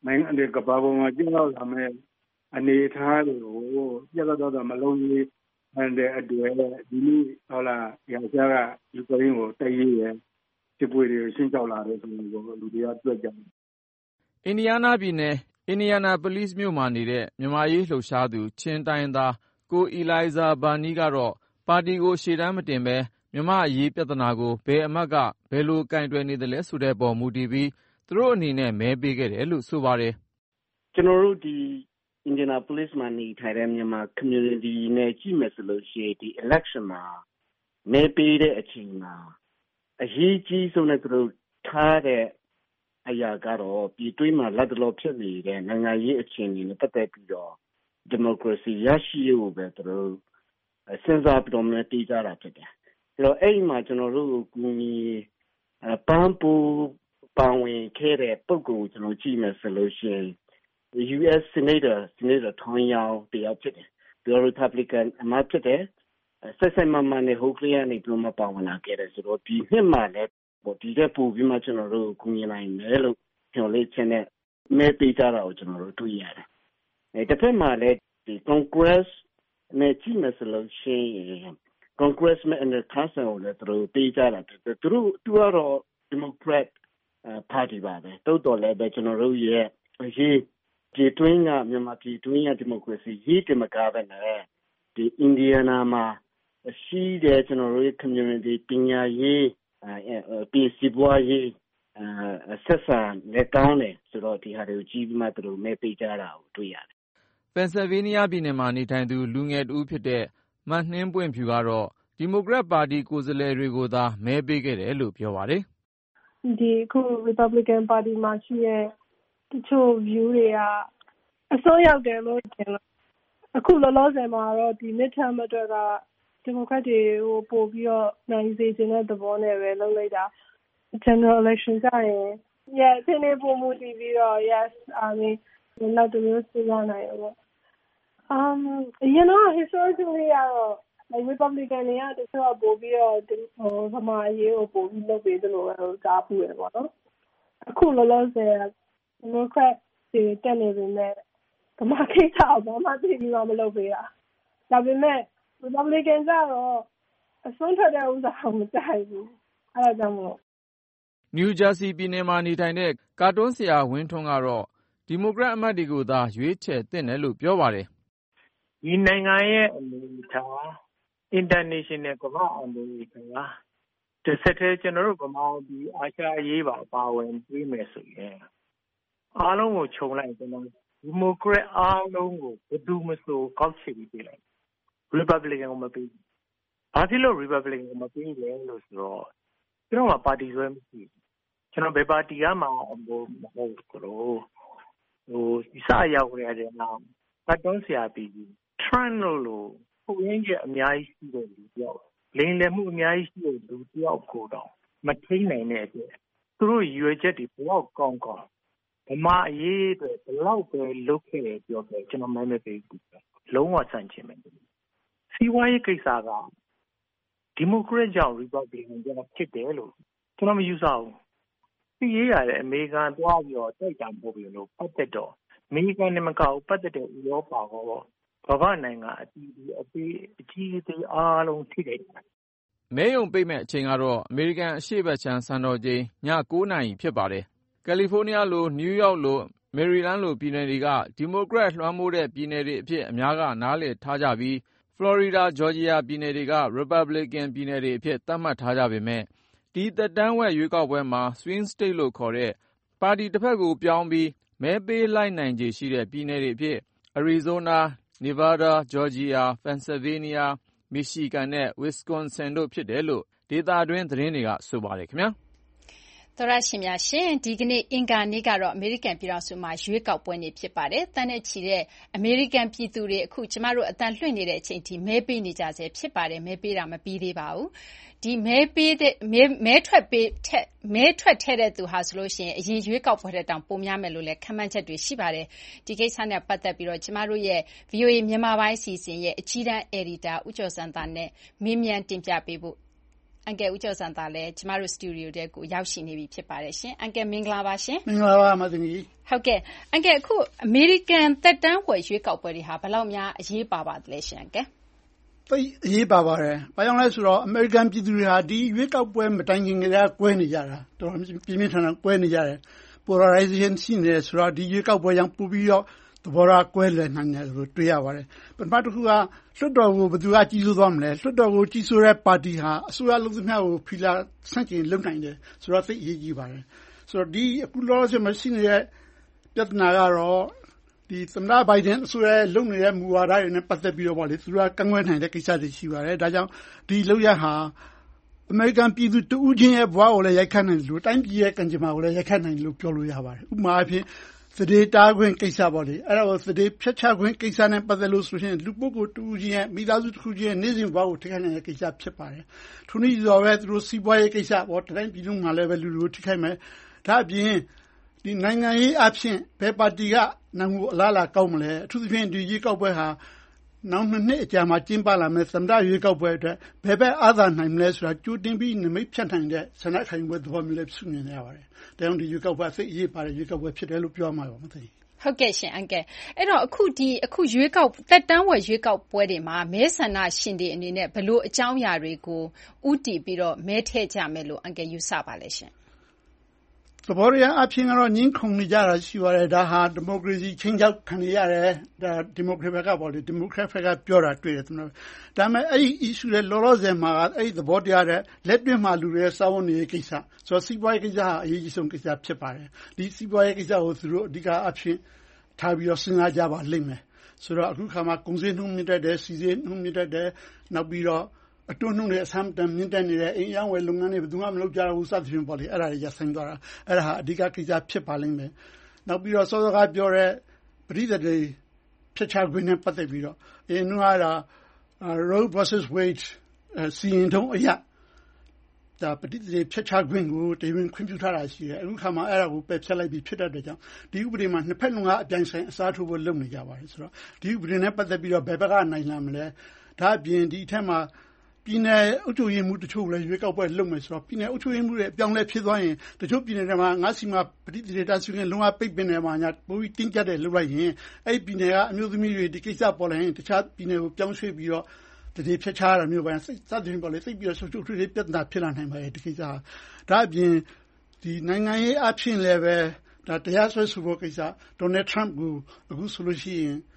နိုင်ငံတွေကဘာပေါ်မှာကျင်းလောက်လာမဲ့အနေအထားတွေကိုပြတ်တော့မလုံးကြီးတဲ့အတွက်ဒီနေ့ဟုတ်လားရုရှားကယူကရိန်းကိုတိုက်ရေးရစစ်ပွဲတွေရှင်းကြောက်လာတယ်ဆိုတော့လူတွေကတွေ့ကြတယ်အင်ဒီယားနားပြည်နယ်အင်ဒီယာနာပိုလိစ်မြို့မှာနေတဲ့မြန်မာရေးလှုပ်ရှားသူချင်းတိုင်းသားကိုအီလိုင်ဇာဘာနီကတော့ပါတီကိုရှေ့တန်းမတင်ဘဲမြန်မာအရေးပြဿနာကိုဘယ်အမတ်ကဘယ်လိုကင်တွယ်နေသလဲဆိုတဲ့ပေါ်မူတည်ပြီးသူတို့အနေနဲ့မဲပေးခဲ့တယ်လို့ဆိုပါတယ်ကျွန်တော်တို့ဒီအင်ဒီယာနာပိုလိစ်မှာနေထိုင်တဲ့မြန်မာ community နဲ့ကြည့်မယ်ဆိုလို့ရှိရင်ဒီ election မှာမဲပေးတဲ့အချိန်မှာအရေးကြီးဆုံးနဲ့သူတို့ထားတဲ့အရာကတော့ပြည်တွင်းမှာလက်တလောဖြစ်နေတဲ့နိုင်ငံရေးအခြေအနေနဲ့ပတ်သက်ပြီးတော့ဒီမိုကရေစီရရှိရေးကိုပဲသူတို့စဉ်းစားပြီးတော့မဲပေးကြတာဖြစ်တယ်။အဲ့တော့အဲ့ဒီမှာကျွန်တော်တို့ကူညီပန်းပူပါဝင်ခဲ့တဲ့ပုဂ္ဂိုလ်ကျွန်တော်ကြည့်မယ်ဆိုလို့ရှိရင် US Senator ထောင်းရောင်တယောက်ဖြစ်တယ်။ပြီးတော့ Republican အမတ်ဖြစ်တယ်။ဆက်မနဲ့ Hopefully ကနေပြီးမှပါဝင်လာခဲ့တယ်ဆိုတော့ဒီနှစ်မှာလည်းဒီတဲ့ပို့ပြီးမှကျွန်တော်တို့ကူညီနိုင်မယ်လို့ပြောလေးချင်းနဲ့မဲပေးကြတာကိုကျွန်တော်တို့တွေ့ရတယ်။တစ်ဖက်မှာလည်းဒီ Congress နဲ့ကြည့်မယ်ဆိုလို့ရှိရင် Congressman and the Council ကိုလည်းသူတို့ပေးကြတာသူကတော့ Democrat Party ပါပဲ။တိုးတော်လည်းပဲကျွန်တော်တို့ရဲ့ရေးပြည်တွင်းကမြန်မာပြည်တွင်းရဲ့ဒီမိုကရေစီရေးတမကားပဲနဲ့ဒီအင်ဒီယာနာမှာရှိတဲ့ကျွန်တော်တို့ရဲ့ community ပညာရေးပြည်စီပွားရေးဆက်ဆံလက်ကောင်းတယ်ဆိုတော့ဒီဟာတွေကိုကြည့်ပြီးမှသူတို့မဲပေးကြတာကိုတွေ့ရတယ်။ပန်ဆယ်ဗေးနီးယားပြည်နယ်မှာနေထိုင်သူလူငယ်တူဖြစ်တဲ့မနှင်းပွင့်ဖြူကတော့ဒီမိုကရက်ပါတီကိုယ်စားလှယ်တွေကိုသာမဲပေးခဲ့တယ်လို့ပြောပါတယ်။ဒီခု Republican Party မှာရှိတဲ့တချို့ view တွေကအစိုးရောက်တယ်လို့ထင်လို့အခုလောလောဆယ်မှာတော့ဒီ midterm အတွက်ကဒီမိုကရက်တွေကိုပို့ပြီးတော့နိုင်စေချင်တဲ့သဘောနဲ့ပဲလုပ်လိုက်တာ general election ကြရင်ဒီနေ့ပုံမှုတည်ပြီးတော့ yes I mean နောက်တစ်မျိုးစဉ်းစားနိုင်ရောhistorically ကတော့ Republican တွေကတချို့ပို့ပြီးတော့ဗမာအရေးကိုပို့ပြီးလုပ်ပေးသလိုပဲကြားပူရပေါ့နော်အခုလောလောဆယ် Democrat တွေတက်နေပေမဲ့ဗမာကိစ္စကိုဘာမှသိပြီးမှမလုပ်ပေးတာဒါပေမဲ့ Republican ကတော့အစွန်းထွက်တဲ့ဥစ္စာကိုမကြိုက်ဘူးအဲ့ဒါကြောင့်မို့ New Jersey ပြည်နယ်မှာနေထိုင်တဲ့ကာတွန်းဆရာဝင်းထွန်းကတော့ဒီမိုကရက်အမတ်တွေကိုသာရွေးချယ်သင့်တယ်လို့ပြောပါတယ်ဒီနိုင်ငံရဲ့အနေအထား international ကမ္ဘာအနေအထားတစ်ဆက်တည်းကျွန်တော်တို့ဗမာပြည်အာရှအရေးပါပါဝင်ပြီးမယ်ဆိုရင်အားလုံးကိုခြုံလိုက်ကျွန်တော်ဒီမိုကရက်အားလုံးကိုဘယ်သူမှဆိုကောက်ချပြီးပြလိုက် Republican ကိုမပေးဘူး။ဘာဖြစ်လို့ Republican ကိုမပေးလဲလို့ဆိုတော့ကျွန်တော်ကပါတီဆွဲမရှိဘူး။ကျွန်တော်ဘယ်ပါတီကမှမဟုတ်ဘူးလို့ဒီစားရောက်ရတဲ့နောက်ပတ်တွန်းဆရာပြီး Trump လို့ပုံရင်းကြီးအများကြီးရှိတဲ့လူတယောက်လိမ်လည်မှုအများကြီးရှိတဲ့လူတယောက်ကိုတော့မထိန်နိုင်တဲ့အတွက်သူတို့ရွေချက်တွေဘလောက်ကောင်းကောင်းဗမာအရေးတွေဘလောက်ပဲလုပ်ခဲ့တယ်ပြောတယ်ကျွန်တော်မဲပေးဘူးလုံးဝဆန့်ကျင်မယ်စီးပွားရေးကိစ္စကဒီမိုကရက်ကြောင့် Republican ကြောင့်ဖြစ်တယ်လို့ကျွန်တော်မယူဆဘူးစီးရေးရတယ်အမေရိကန်သွားပြီးတော့တိုက်တာပို့ပြီးလို့ပတ်သက်တော့အမေရိကန်နဲ့မကောက်ပတ်သက်တဲ့ဥရောပကောကမ္ဘာနိုင်ငံအကြီးသေးအားလုံးထိတယ်မဲယုံပိတ်မဲ့အချိန်ကတော့အမေရိကန်အရှေ့ဘက်ခြမ်းစံတော်ချိန်ည9:00 နာရီဖြစ်ပါတယ်ကယ်လီဖိုးနီးယားလိုနယူးယောက်လိုမေရီလန်းလိုပြည်နယ်တွေကဒီမိုကရက်လွှမ်းမိုးတဲ့ပြည်နယ်တွေအဖြစ်အများကနားလည်ထားကြပြီးဖလော်ရီဒါဂျော်ဂျီယာပြည်နယ်တွေက Republican ပြည်နယ်တွေအဖြစ်သတ်မှတ်ထားကြပေမဲ့ဒီသက်တမ်းဝက်ရွေးကောက်ပွဲမှာ Swing State လို့ခေါ်တဲ့ပါတီတစ်ဖက်ကိုပြောင်းပြီးမဲပေးလိုက်နိုင်ခြေရှိတဲ့ပြည်နယ်တွေအဖြစ် Arizona, Nevada, Georgia, Pennsylvania, Michigan နဲ့ Wisconsin တို့ဖြစ်တယ်လို့ဒေသတွင်းသတင်းတွေကဆိုပါတယ်ခင်ဗျာသောရရှိများရှင်ဒီကနေ့အင်္ဂါနေ့ကတော့အမေရိကန်ပြည်ထောင်စုမှာရွေးကောက်ပွဲနေဖြစ်ပါတယ်။တန်းနဲ့ချီတဲ့အမေရိကန်ပြည်သူတွေအခုကျမတို့အတန်လွှင့်နေတဲ့အချိန်ထိမဲပေးနေကြဆဲဖြစ်ပါတယ်။မဲပေးတာမပြီးသေးပါဘူး။ဒီမဲထွက်ထဲတဲ့သူဟာဆိုလို့ရှိရင်အရင်ရွေးကောက်ပွဲတဲ့တောင်ပုံများမယ်လို့လည်းခန့်မှန်းချက်တွေရှိပါတယ်။ဒီကိစ္စနဲ့ပတ်သက်ပြီးတော့ကျမတို့ရဲ့ VOA မြန်မာပိုင်းအစီအစဉ်ရဲ့အကြီးတန်း editor ဦးကျော်စံသားနဲ့မေးမြန်းတင်ပြပေးဖို့အန်ကယ်ဦးကျော်စံသားလည်းကျမတို့စတူဒီယိုထဲကိုရောက်ရှိနေပြီဖြစ်ပါတယ်ရှင်အန်ကယ်မင်္ဂလာပါရှင်မင်္ဂလာပါမသိကြီးဟုတ်ကဲ့အန်ကယ်အခုအမေရိကန်သက်တမ်းဝယ်ရွေးကောက်ပွဲတွေဟာဘယ်လောက်များအရေးပါပါသလဲရှင်အန်ကယ်သိအရေးပါပါတယ်။ဘာကြောင့်လဲဆိုတော့အမေရိကန်ပြည်သူတွေဟာဒီရွေးကောက်ပွဲမတိုင်ခင်ကတည်းကကွဲနေကြတာတော်တော်ပြင်းပြင်းထန်ထန်ကွဲနေကြတယ်။ polarization ရှိနေတယ်ဆိုတော့ဒီရွေးကောက်ပွဲကြောင့်ပိုပြီးတော့သဘောထားကွဲလွဲနိုင်တယ်လို့တွေ့ရပါတယ်။ပထမတစ်ခုကလွှတ်တော်ကိုဘယ်သူကကြီးစိုးသွားမလဲ။လွှတ်တော်ကိုကြီးစိုးတဲ့ပါတီဟာအစိုးရလုပ်သမျှကိုဖီလာဆန့်ကျင်လုပ်နိုင်တယ်ဆိုတော့သိအရေးကြီးပါတယ်။ဆိုတော့ဒီအခုလောလောဆယ်မရှိနေတဲ့ပြဿနာကတော့ဒီသမ္မတဘိုင်ဒန်အစိုးရလုပ်နေတဲ့မူဝါဒတွေနဲ့ပတ်သက်ပြီးတော့သူကကန့်ကွက်နိုင်တဲ့ကိစ္စတွေရှိပါတယ်။ဒါကြောင့်ဒီလုပ်ရဟာအမေရိကန်ပြည်သူတဦးချင်းရဲ့ဘဝကိုလည်းရိုက်ခတ်နိုင်တယ်လို့တိုင်းပြည်ရဲ့ကံကြမ္မာကိုလည်းရိုက်ခတ်နိုင်တယ်လို့ပြောလို့ရပါတယ်။ဥပမာအားဖြင့်သတိတားခွင့်ကိစ္စအဲ့ဒါကိုသတိဖြတ်ချခွင့်ကိစ္စနဲ့ပတ်သက်လို့ဆိုရင်လူပုဂ္ဂိုလ်တဦးချင်းရဲ့မိသားစုတစ်ခုချင်းရဲ့နေ့စဉ်ဘဝကိုထိခိုက်နိုင်တဲ့ကိစ္စဖြစ်ပါတယ်။ထိုနည်းဆိုပဲသူတို့စီးပွားရေးကိစ္စတိုင်းပြည်လုံးမှာလည်းပဲလူတွေကိုထိခိုက်မယ်။ဒါအပြင်ဒီနိုင်ငံရေးအဖြစ်ဘယ်ပါတီကနိုင်မှုအလားအလာကောင်းမလဲအထူးသဖြင့်ဒီရွေးကောက်ပွဲဟာနောက်2နှစ်အကြာမှာကျင်းပလာမယ်သမ္မတရွေးကောက်ပွဲအတွက်ဘယ်ဘက်အားသာနိုင်မလဲဆိုတာကြိုတင်ပြီးနမိတ်ဖြတ်နိုင်တဲ့ဆန္ဒခံယူပွဲသဘောမျိုးလည်းဖြစ်နေရပါတယ်။ဒါကြောင့်ဒီရွေးကောက်ပွဲစိတ်အရေးပါတဲ့ရွေးကောက်ပွဲဖြစ်တယ်လို့ပြောမှာပါမသိဘူး။ဟုတ်ကဲ့ရှင်အန်ကယ်အဲ့တော့အခုရွေးကောက်သက်တမ်းဝယ်ရွေးကောက်ပွဲတွေမှာမဲဆန္ဒရှင်တွေအနေနဲ့ဘယ်လိုအကြောင်းအရာတွေကိုဥတီပြီးတော့မဲထည့်ကြမယ်လို့အန်ကယ်ယူဆပါလဲရှင်။သဘောတရားအဖြစ်ကတော့ငင်းခုန်နေကြတာရှိပါတယ်ဒါဟာဒီမိုကရေစီချင်းချောက်ခံနေရတယ်ဒါဒီမိုကရက်ဘက်ကဒီမိုကရက်ဘက်ကပြောတာတွေ့တယ်ဒါပေမဲ့အဲ့ဒီ issue တွေလောလောဆယ်မှာအဲ့ဒီသဘောတရားတဲ့လက်တွေ့မှာလူတွေစောင့်နေတဲ့ကိစ္စဆိုတော့စီးပွားရေးကိစ္စဟာအရေးကြီးဆုံးကိစ္စဖြစ်ပါတယ်ဒီစီးပွားရေးကိစ္စကိုသူတို့အဓိကအဖြစ်ထားပြီးတော့စဉ်းစားကြပါလိမ့်မယ်ဆိုတော့အခုခါမှာကုန်စည်နှုန်းမြင့်တက်တယ်စီးစည်းနှုန်းမြင့်တက်တယ်နောက်ပြီးတော့အတွင်းနှုန်းတွေအဆမ်းတန်မြင့်တက်နေတဲ့အိမ်ရောင်းဝယ်လုပ်ငန်းတွေဘယ်သူမှမလုပ်ကြဘူးစသဖြင့်အဲ့ဒါတွေရဆိုင်သွားတာအဲ့ဒါဟာအဓိကကိစ္စဖြစ်ပါလိမ့်မယ်နောက်ပြီးတော့စောစောကပြောတဲ့ပရိသတ်တွေဖြတ်ချခွင့်နဲ့ပတ်သက်ပြီးတော့အင်းတို့ကRoe versus Wade စီရင်ထုံးအရဒါပရိသတ်တွေဖြတ်ချခွင့်ကိုတရားဝင်ခွင့်ပြုထားတာရှိတယ်အခုခါမှာအဲ့ဒါကိုပယ်ဖျက်လိုက်ပြီးဖြစ်တဲ့အတွက်ကြောင့်ဒီဥပဒေမှာနှစ်ဖက်လုံးကအပြိုင်ဆိုင်အစားထိုးဖို့လုပ်နေကြပါတယ်ဆိုတော့ဒီဥပဒေနဲ့ပတ်သက်ပြီးတော့ဘယ်ဘက်ကနိုင်လာမလဲဒါအပြင်ဒီအထက်မှာပြည်နယ်အုပ်ချုပ်ရေးမှုတချို့လည်းရွေးကောက်ပွဲလုပ်မယ်ဆိုတော့ပြည်နယ်အုပ်ချုပ်ရေးမှုတွေအပြောင်းလဲဖြစ်သွားရင်တချို့ပြည်နယ်တွေမှာငါးစီမှာပဋိသေတာဆိုရင်လုံးဝပိတ်ပင်နေမှာညာပိုပြီးတင်းကျပ်တယ်လုပ်လိုက်ရင်အဲ့ဒီပြည်နယ်ကအမျိုးသမီးတွေဒီကိစ္စပေါ်လာရင်တခြားပြည်နယ်ကိုပြောင်းရွှေ့ပြီးတော့တတိဖြတ်ချရတာမျိုးပဲစသဖြင့်ပေါ်လေသိပြီးတော့ရှုပ်ထွေးပြဿနာဖြစ်လာနိုင်ပါတယ်ဒီကိစ္စဒါအပြင်ဒီနိုင်ငံရေးအဖြစ်လည်းပဲဒါတရားစွဲဆိုဖို့ကိစ္စဒေါ်နယ်ထရမ့်ကိုအခုဆိုလို့ရှိရင်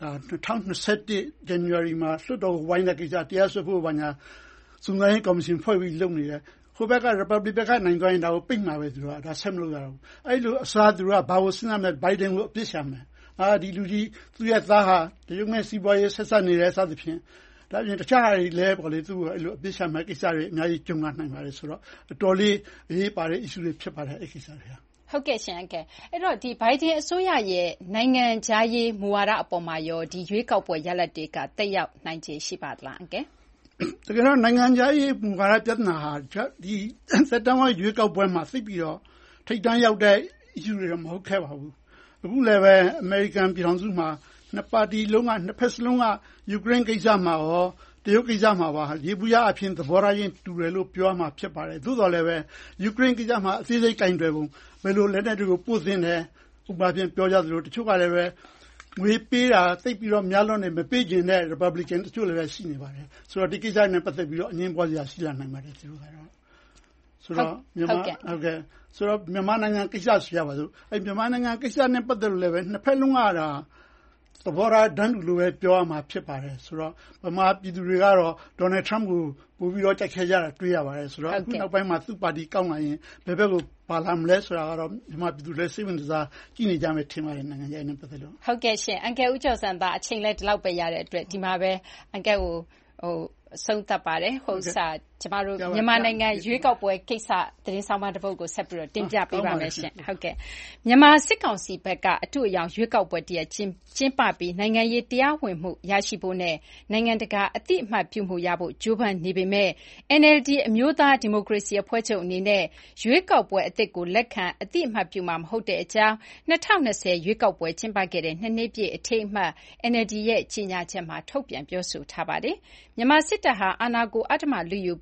2021 January မှာလွှတ်တော်ဝိုင်းတဲ့ကိစ္စတရားစွဲဖို့ဘာညာစုံစမ်းရေးကော်မရှင်ဖွဲ့ပြီးလုပ်နေတယ်ဟိုဘက်က Republic ဘက်ကနိုင်သွားရင်ဒါကိုပိတ်မှာပဲသူကဒါဆက်မလုပ်ရဘူးအဲ့လိုအစားသူကဘာကိုစဉ်းစားမလဲ Biden ကိုအပြစ်ရှာမယ်ဒီလူကြီးသူ့ရဲ့သားဟာတရုတ်နဲ့စီးပွားရေးဆက်ဆက်နေတဲ့စသဖြင့်ဒါပြင်တခြားဟာတွေလည်းပေါ့လေသူ့ကိုအဲ့လိုအပြစ်ရှာမယ်ကိစ္စတွေအများကြီးကြုံလာနိုင်ပါတယ်ဆိုတော့အတော်လေးရေးပါတဲ့ issue တွေဖြစ်ပါတယ်အဲ့ကိစ္စတွေဟုတ်ကဲ့ရှင်အကဲအဲ့တော့ဒီဘိုင်ဒန်အစိုးရရဲ့နိုင်ငံခြားရေးမူဝါဒအပေါ်မှာရောဒီရွေးကောက်ပွဲရလဒ်တွေကတက်ရောက်နိုင်ခြေရှိပါသလားအကဲတကယ်တော့နိုင်ငံခြားရေးမူဝါဒပြဿနာဟာဒီစက်တဘာရွေးကောက်ပွဲမှာသိပြီးတော့ထိပ်တန်းရောက်တဲ့ issue တွေတော့မဟုတ်ခဲ့ပါဘူးအခုလည်းပဲအမေရိကန်ပြည်ထောင်စုမှာနှစ်ပါတီလုံးကနှစ်ဖက်စလုံးကယူကရိန်းကိစ္စမှာရောတရုတ်ကိစ္စမှာပါရေဘူးရအဖြစ်သဘောထားချင်းတူတယ်လို့ပြောမှာဖြစ်ပါတယ်သို့တော်လည်းပဲယူကရိန်းကိစ္စမှာအသေးစိတ်ကင်တွယ်ပုံဘယ်လိုလက်နက်တွေကိုပို့သင်းတယ်ဥပမာဖြင့်ပြောကြသလိုတချို့ကလည်းပဲငွေပေးတာသိပြီးတော့များလွန်းနေမပေးခြင်းတဲ့ Republican တချို့လည်းပဲရှိနေပါတယ်ဆိုတော့ဒီကိစ္စနဲ့ပတ်သက်ပြီးတော့အငင်းပွားစရာရှိလာနိုင်ပါတယ်သူတို့ကတော့ဆိုတော့မြန်မာဆိုတော့မြန်မာနိုင်ငံကိစ္စဆိုရပါစို့အဲမြန်မာနိုင်ငံကိစ္စနဲ့ပတ်သက်လို့လည်းပဲနှစ်ဖက်လုံးကသဘောထားဒန်းတူလိုပဲပြောရမှာဖြစ်ပါတယ်ဆိုတော့ဗမာပြည်သူတွေကတော့ဒေါ်နယ်ထရမ့်ကိုပို့ပြီးတော့ကြိုက်ခဲကြတာတွေ့ရပါတယ်ဆိုတော့အခုနောက်ပိုင်းမှာသူ့ပါတီကောင်းလာရင်ဘယ်ဘက်ကိုပါလာမလဲဆိုတာကတော့ဗမာပြည်သူတွေစိတ်ဝင်စားကြည့်နေကြမယ်ထင်ပါတယ်နိုင်ငံရေးနဲ့ပတ်သက်လို့ဟုတ်ကဲ့ရှင်အန်ကယ်ဦးကျော်စံသားအချိန်လဲဒီလောက်ပဲရတဲ့အတွက်ဒီမှာပဲအန်ကယ်ကိုဆုံးသက်ပါတယ်ဟုတ်စာကျမတို့မြန်မာနိုင်ငံရွေးကောက်ပွဲကိစ္စသတင်းဆောင်မတစ်ပုဒ်ကိုဆက်ပြီးတော့တင်ပြပေးပါမယ်ရှင်ဟုတ်ကဲ့မြန်မာစစ်ကောင်စီဘက်ကအထူးအယောင်ရွေးကောက်ပွဲတည်းကျင်းပပြီးနိုင်ငံရေးတရားဝင်မှုရရှိဖို့နဲ့နိုင်ငံတကာအသိအမှတ်ပြုမှုရဖို့ကြိုးပမ်းနေပေမဲ့ NLD အမျိုးသားဒီမိုကရေစီအဖွဲ့ချုပ်အနေနဲ့ရွေးကောက်ပွဲအသစ်ကိုလက်ခံအသိအမှတ်ပြုမှာမဟုတ်တဲ့အကြောင်း2020ရွေးကောက်ပွဲကျင်းပခဲ့တဲ့2နှစ်ပြည့်အထိမ်းအမှတ် NLD ရဲ့ကြေညာချက်မှာထုတ်ပြန်ပြောဆိုထားပါတယ်မြန်မာစစ်တပ်ဟာအာဏာကိုအဓမ္မလူယူပ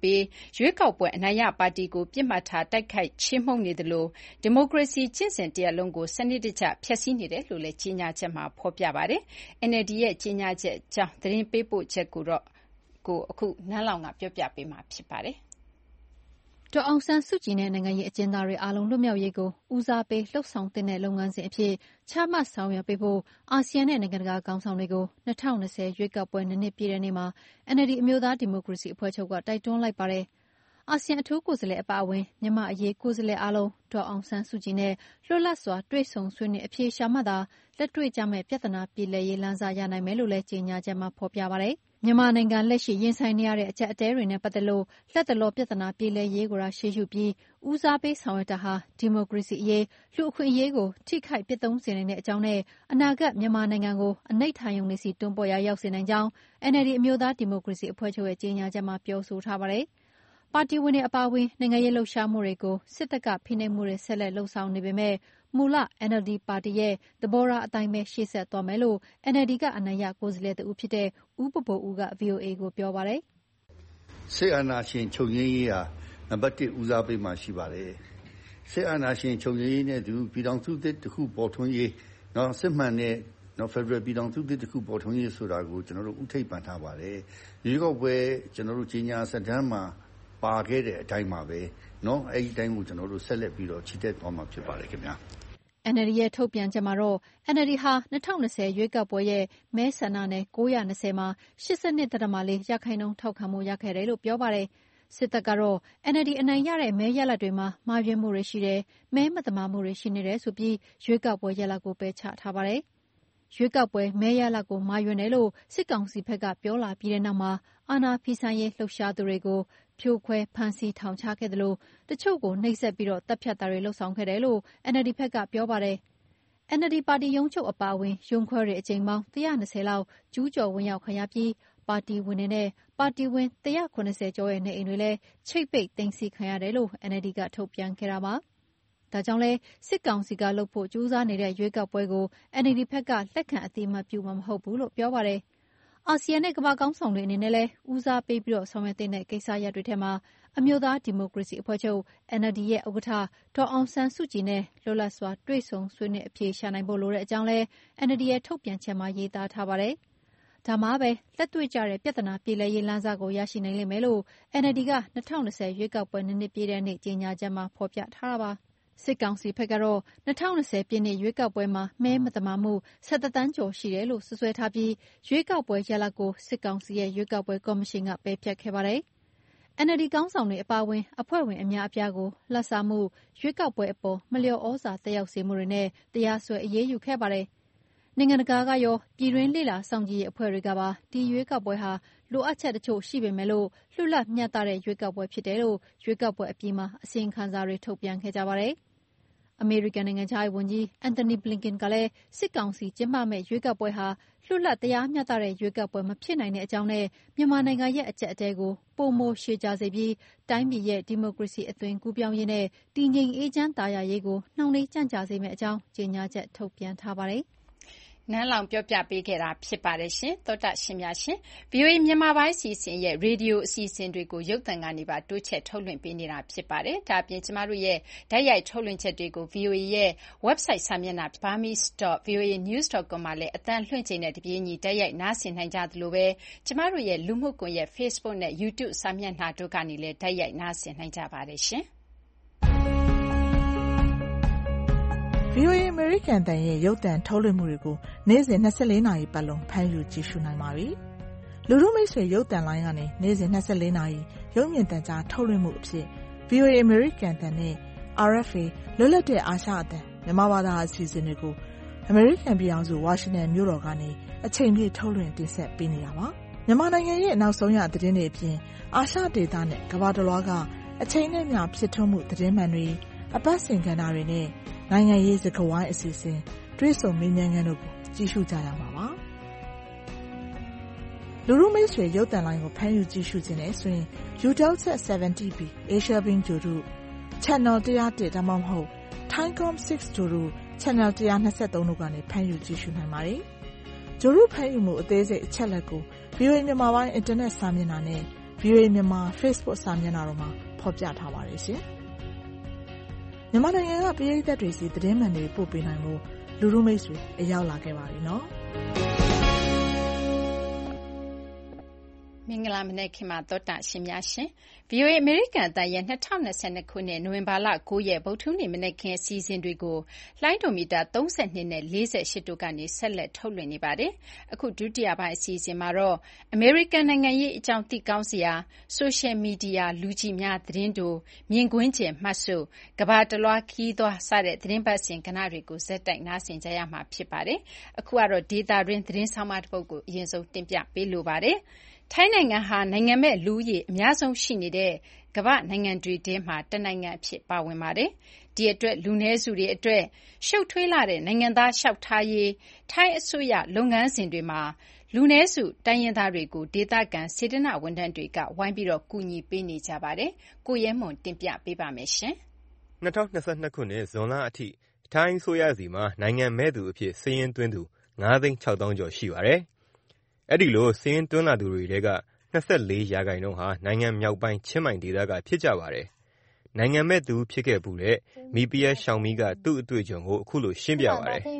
ပြီးရွေးကောက်ပွဲအနိုင်ရပါတီကိုပြစ်မှတ်ထားတိုက်ခိုက်ချေမှုန်းနေသလိုဒီမိုကရေစီကျင့်စဉ်တရပ်လုံးကိုစနစ်တကျဖျက်ဆီးနေတယ်လို့လည်းကြေညာချက်မှာဖော်ပြပါတယ်။ NLD ရဲ့ကြေညာချက်အကြောင်းသတင်းပေးပို့ချက်ကိုအခုနန်းလောင်ကပြောပြပေးမှာဖြစ်ပါတယ်။ဒေါ်အောင်ဆန်းစုကြည်နဲ့နိုင်ငံရေးအကျဉ်းသားတွေအားလုံးလွတ်မြောက်ရေးကိုဦးစားပေးလှုပ်ဆောင်သင့်တဲ့လုပ်ငန်းစဉ်အဖြစ်ချမှတ်ဆောင်ရွက်ပေးဖို့အာဆီယံနဲ့နိုင်ငံတကာခေါင်းဆောင်တွေကို2020ရွေးကောက်ပွဲ2နှစ်ပြည့်တဲ့နေ့မှာ NLD အမျိုးသားဒီမိုကရေစီအဖွဲ့ချုပ်ကတိုက်တွန်းလိုက်ပါတယ်။အာဆီယံအထူးကိုယ်စားလှယ်အပါအဝင်မြန်မာ့အရေးကိုယ်စားလှယ်အားလုံးဒေါ်အောင်ဆန်းစုကြည်နဲ့လွတ်လပ်စွာတွေ့ဆုံဆွေးနွေးအဖြေရှာမှသာလက်တွေ့ကျမယ့်ပြဿနာပြေလည်ရေးလမ်းစရနိုင်မယ်လို့လည်းကြေညာချက်မှာဖော်ပြပါတယ်။မြန်မာနိုင်ငံလက်ရှိရင်ဆိုင်နေရတဲ့အကျပ်အတည်းတွေနဲ့ပတ်သက်လို့လက်တလောပြဿနာပြေလည်ရေးကိုရှေ့ရှုပြီးဦးစားပေးဆောင်ရွက်တာဟာဒီမိုကရေစီအရေးလူ့အခွင့်အရေးကိုထိခိုက်ပျက်သုန်းစေနိုင်တဲ့အကြောင်းနဲ့အနာဂတ်မြန်မာနိုင်ငံကိုအနိဋ္ဌာရုံတွေစီတွန်းပေါ်ရာရောက်စေနိုင်ကြောင်း NLD အမျိုးသားဒီမိုကရေစီအဖွဲ့ချုပ်ရဲ့ကြေညာချက်မှာပြောဆိုထားပါတယ်။ပါတီဝင်တွေအပါအဝင်နိုင်ငံရေးလှုပ်ရှားမှုတွေကိုစစ်တပ်ကဖိနှိပ်မှုတွေဆက်လက်လှုံ့ဆော်နေပေမဲ့မူလ NLD ပါတီရဲ့သဘောထားအတိုင်းပဲရှေ့ဆက်သွားမယ်လို့ NLD ကအနိုင်ရကိုယ်စားလှယ်တဦးဖြစ်တဲ့ဦးဘိုဘိုဦးက VOA ကိုပြောပါတယ်။စစ်အာဏာရှင်ချုပ်ငြိမ်းရေးဟာနံပါတ်1ဦးစားပေးမှာရှိပါတယ်။စစ်အာဏာရှင်ချုပ်ငြိမ်းရေးနဲ့သူပြည်ထောင်စုသစ်တစ်ခုပေါ်ထွန်းရေးစစ်မှန်တဲ့ဖက်ဒရယ်ပြည်ထောင်စုသစ်တစ်ခုပေါ်ထွန်းရေးဆိုတာကိုကျွန်တော်တို့ဥထိပ်ပန်ထားပါတယ်။ရွေးကောက်ပွဲကျွန်တော်တို့ကြီးညာစတန်းမှာပါခဲ့တဲ့အတိုင်းပါပဲအဲ့ဒီအတိုင်းကိုကျွန်တော်တို့ဆက်လက်ပြီးတော့ချီတက်သွားမှာဖြစ်ပါတယ်ခင်ဗျာ။ NLD ရဲ့ထုတ်ပြန်ချက်မှာတော့ NLD ဟာ2020ရွေးကောက်ပွဲရဲ့မဲဆန္ဒနယ်920မှာ 82.4% ထောက်ခံမှုရခဲ့တယ်လို့ပြောပါတယ်။စစ်တပ်ကတော့ NLD အနိုင်ရတဲ့မဲရလဒ်တွေမှာမှားယွင်းမှုတွေရှိတယ်၊မဲမသမာမှုတွေရှိနေတယ်ဆိုပြီးရွေးကောက်ပွဲရလဒ်ကိုပယ်ချထားပါတယ်။ရွေးကောက်ပွဲမဲရလဒ်ကိုမှားယွင်းတယ်လို့စစ်ကောင်စီဘက်ကပြောလာပြီးတဲ့နောက်မှာအာဏာဖီဆန်ရေးလှုပ်ရှားသူတွေကိုဖြိုခွဲဖမ်းဆီးထောင်ချခဲ့သလိုတချို့ကိုနှိပ်စက်ပြီးသတ်ဖြတ်တာတွေလုပ်ဆောင်ခဲ့တယ်လို့ NLD ဘက်ကပြောပါတယ်။ NLD ပါတီရုံးချုပ်အပါအဝင်ရုံးခွဲတွေအကြိမ်ပေါင်း120လောက်ကျူးကျော်ဝင်ရောက်ခံရပြီးပါတီဝင်တွေနဲ့ပါတီဝင်170ကျော်ရဲ့နေအိမ်တွေလည်းချိတ်ပိတ်သိမ်းဆည်းခံရတယ်လို့ NLD ကထုတ်ပြန်ခဲ့တာပါ။ဒါကြောင့်လည်းစစ်ကောင်စီကလုပ်ဖို့ကြိုးစားနေတဲ့ရွေးကောက်ပွဲကို NLD ဘက်ကလက်ခံအသိအမှတ်ပြုမှာမဟုတ်ဘူးလို့ပြောပါတယ်။အာဆီယံနဲ့ကမ္ဘာ့ခေါင်းဆောင်တွေအနေနဲ့လည်းဦးစားပေးပြီးဆောင်ရွက်သင့်တဲ့ကိစ္စရပ်တွေထဲမှာအမျိုးသားဒီမိုကရေစီအဖွဲ့ချုပ် NLD ရဲ့ဥက္ကဋ္ဌဒေါ်အောင်ဆန်းစုကြည်နဲ့လွတ်လပ်စွာတွေ့ဆုံဆွေးနွေးအဖြေရှာနိုင်ဖို့လိုတဲ့အကြောင်းလည်း NLD ရဲ့ထုတ်ပြန်ချက်မှာရေးသားထားပါတယ်။ဒါမှပဲလက်တွေ့ကျတဲ့ပြဿနာပြေလည်ရေးလမ်းစကိုရရှိနိုင်လိမ့်မယ်လို့ NLD က2020ရွေးကောက်ပွဲ2နှစ်ပြည့်တဲ့နေ့ကြေညာချက်မှာဖော်ပြထားတာပါ။စစ်ကောင်စီဘက်ကတော့2020ပြည့်နှစ်ရွေးကောက်ပွဲမှာမဲမသမာမှု17သန်းကျော်ရှိတယ်လို့စွပ်စွဲထားပြီးရွေးကောက်ပွဲရလဒ်ကိုစစ်ကောင်စီရဲ့ရွေးကောက်ပွဲကော်မရှင်ကပယ်ဖျက်ခဲ့ပါတယ်။ NLD ခေါင်းဆောင်တွေအပါအဝင်အဖွဲ့ဝင်အများအပြားကိုလတ်စားမှုရွေးကောက်ပွဲအပေါ်မလျော်ဩဇာတက်ရောက်စေမှုတွေနဲ့တရားစွဲအရေးယူခဲ့ပါတယ်။နိုင်ငံတကာကရောပြည်တွင်းလေ့လာစောင့်ကြည့်ရေးအဖွဲ့တွေကပါဒီရွေးကောက်ပွဲဟာလိုအပ်ချက်တချို့ရှိပေမဲ့လို့လွတ်လပ်မျှတတဲ့ရွေးကောက်ပွဲဖြစ်တယ်လို့ရွေးကောက်ပွဲအပြီးမှာအစီရင်ခံစာတွေထုတ်ပြန်ခဲ့ကြပါတယ်။အမေရိကန်နိုင်ငံခြားရေးဝန်ကြီး Antony Blinken ကလည်းစစ်ကောင်စီကျင်းပမယ့်ရွေးကောက်ပွဲဟာလွတ်လပ်တရားမျှတတဲ့ရွေးကောက်ပွဲမဖြစ်နိုင်တဲ့အကြောင်းနဲ့မြန်မာနိုင်ငံရဲ့အကျပ်အတည်းကိုပိုမိုရှည်ကြာစေပြီးတိုင်းပြည်ရဲ့ဒီမိုကရေစီအသွင်ကူးပြောင်းရေးနဲ့တည်ငြိမ်အေးချမ်းသာယာရေးကိုနှောင့်နှေးကြန့်ကြာစေမယ့်အကြောင်းကြေညာချက်ထုတ်ပြန်ထားပါတယ်။နန်းလောင်ပြောပြပေးခဲ့တာဖြစ်ပါတယ်ရှင်သောတာရှင်များရှင် VOA မြန်မာပိုင်းစီစဉ်ရဲ့ရေဒီယိုအစီအစဉ်တွေကိုရုပ်သံကနေပါတိုးချဲ့ထုတ်လွှင့်ပေးနေတာဖြစ်ပါတယ်ဒါအပြင်ကျမတို့ရဲ့ဓာတ်ရိုက်ထုတ်လွှင့်ချက်တွေကို VOA ရဲ့ website စာမျက်နှာ burmese.voanews.com မှာလည်းအသံလွှင့်ချိန်နဲ့တပြေးညီဓာတ်ရိုက်နားဆင်နိုင်ကြသလိုပဲကျမတို့ရဲ့လူမှုကွန်ရက် Facebook နဲ့ YouTube စာမျက်နှာတို့ကနေလည်းဓာတ်ရိုက်နားဆင်နိုင်ကြပါတယ်ရှင် VOA American တန်ရဲ့ရုပ်သံထုတ်လွှင့်မှုတွေကိုနေ့စဉ်24နာရီပတ်လုံးဖမ်းယူကြည့်ရှုနိုင်ပါပြီ။လူထုမိတ်ဆွေရုပ်သံလိုင်းကနေနေ့စဉ်24နာရီရုပ်မြင်သံကြားထုတ်လွှင့်မှုအဖြစ် VOA American တန်နဲ့ RFA လွတ်လပ်တဲ့အာရှအသံမြန်မာဘာသာအစီအစဉ်တွေကို American ပြည်အောင်စု Washington မြို့တော်ကနေအချိန်ပြည့်ထုတ်လွှင့်တင်ဆက်ပေးနေတာပါ။မြန်မာနိုင်ငံရဲ့နောက်ဆုံးရသတင်းတွေအပြင်အာရှဒေသနဲ့ကမ္ဘာတစ်လွှားကအချိန်နဲ့မျှဖြစ်ထွန်းမှုသတင်းမှန်တွေအပတ်စဉ်ကဏ္ဍတွေနဲ့နိုင်ငံရေးစကားဝိုင်းအစီအစဉ်တွေးဆုံမေးမြန်းခန်းတို့ကိုကြည့်ရှုကြရမှာပါလူထုမိတ်ဆွေရုပ်သံလိုင်းကိုဖမ်းယူကြည့်ရှုခြင်းနဲ့ဆိုရင် Eutelsat 70B Asia Beam ကြိုတို့ Channel 101ဒါမှမဟုတ် Thaicom 6ကြိုတို့ Channel 123တို့ကနေဖမ်းယူကြည့်ရှုနိုင်ပါတယ်ကြိုတို့ဖမ်းယူမှုအသေးစိတ်အချက်လက်ကို VOA မြန်မာပိုင်း Internet စာမျက်နှာနဲ့ VOA မြန်မာ Facebook စာမျက်နှာတို့မှာဖော်ပြထားပါတယ်ရှင်။မြန်မာနိုင်ငံကပရိသတ်တွေစီသတင်းမှန်တွေပို့ပေးနိုင်ဖို့လူလူမိတ်ဆွေအရောက်လာခဲ့ပါပြီနော်။မင်္ဂလာမနက်ခင်းမှာသောတာရှင်များရှင် VOA အမေရိကန်အသံရဲ့2022ခုနှစ်နိုဝင်ဘာလ9ရက်ဗုဒ္ဓဟူးနေ့မနက်ခင်းအစီအစဉ်တွေကိုလိုင်းဒိုမီတာ32နဲ့48တို့ကနေဆက်လက်ထုတ်လွှင့်နေပါတယ်။အခုဒုတိယပိုင်းအစီအစဉ်မှာတော့အမေရိကန်နိုင်ငံရေးအကြောင်းသိကောင်းစရာဆိုရှယ်မီဒီယာလူကြီးများသတင်းတို့မြင်ကွင်းကျင်မှတ်စုကဘာတလွားခီးသွားစတဲ့သတင်းပတ်စဉ်ကဏ္ဍတွေကိုဇက်တိုက်နားဆင်ကြရမှာဖြစ်ပါတယ်။အခုကတော့ဒေတာတွင်သတင်းဆောင်မတစ်ပုဒ်ကိုအရင်ဆုံးတင်ပြပေးလိုပါတယ်။ထိုင်းနိုင်ငံဟာနိုင်ငံမဲ့လူဦးရေအများဆုံးရှိနေတဲ့ကမ္ဘာ့နိုင်ငံတွေထဲမှာတနိုင်ငံအဖြစ်ပါဝင်ပါတယ်။ဒီအတွက်လူနည်းစုတွေအတွက်ရှုပ်ထွေးလာတဲ့နိုင်ငံသားလျှောက်ထားရေးထိုင်းအစိုးရလုပ်ငန်းစဉ်တွေမှာလူနည်းစုတိုင်းရင်းသားတွေကိုဒေသခံစေတနာဝန်ထမ်းတွေကဝိုင်းပြီးကူညီပေးနေကြပါတယ်။ကိုရဲမွန်တင်ပြပေးပါမယ်ရှင်။2022ခုနှစ်ဇွန်လအထိထိုင်းအစိုးရစီမှာနိုင်ငံမဲ့သူအဖြစ်စာရင်းသွင်းသူ9,600,000 ကျော်ရှိပါတယ်။အဲ့ဒီလိုစာရင်းသွင်းလာသူတွေထဲက24% ဟာနိုင်ငံမြောက်ပိုင်းချင်းမိုင်ဒေသကဖြစ်ကြပါတယ်။နိုင်ငံမဲ့သူဖြစ်ခဲ့ဘူးတဲ့မီပီယာရှောင်းမီကသူ့အတွေ့အကြုံကိုအခုလိုရှင်းပြပါတယ်။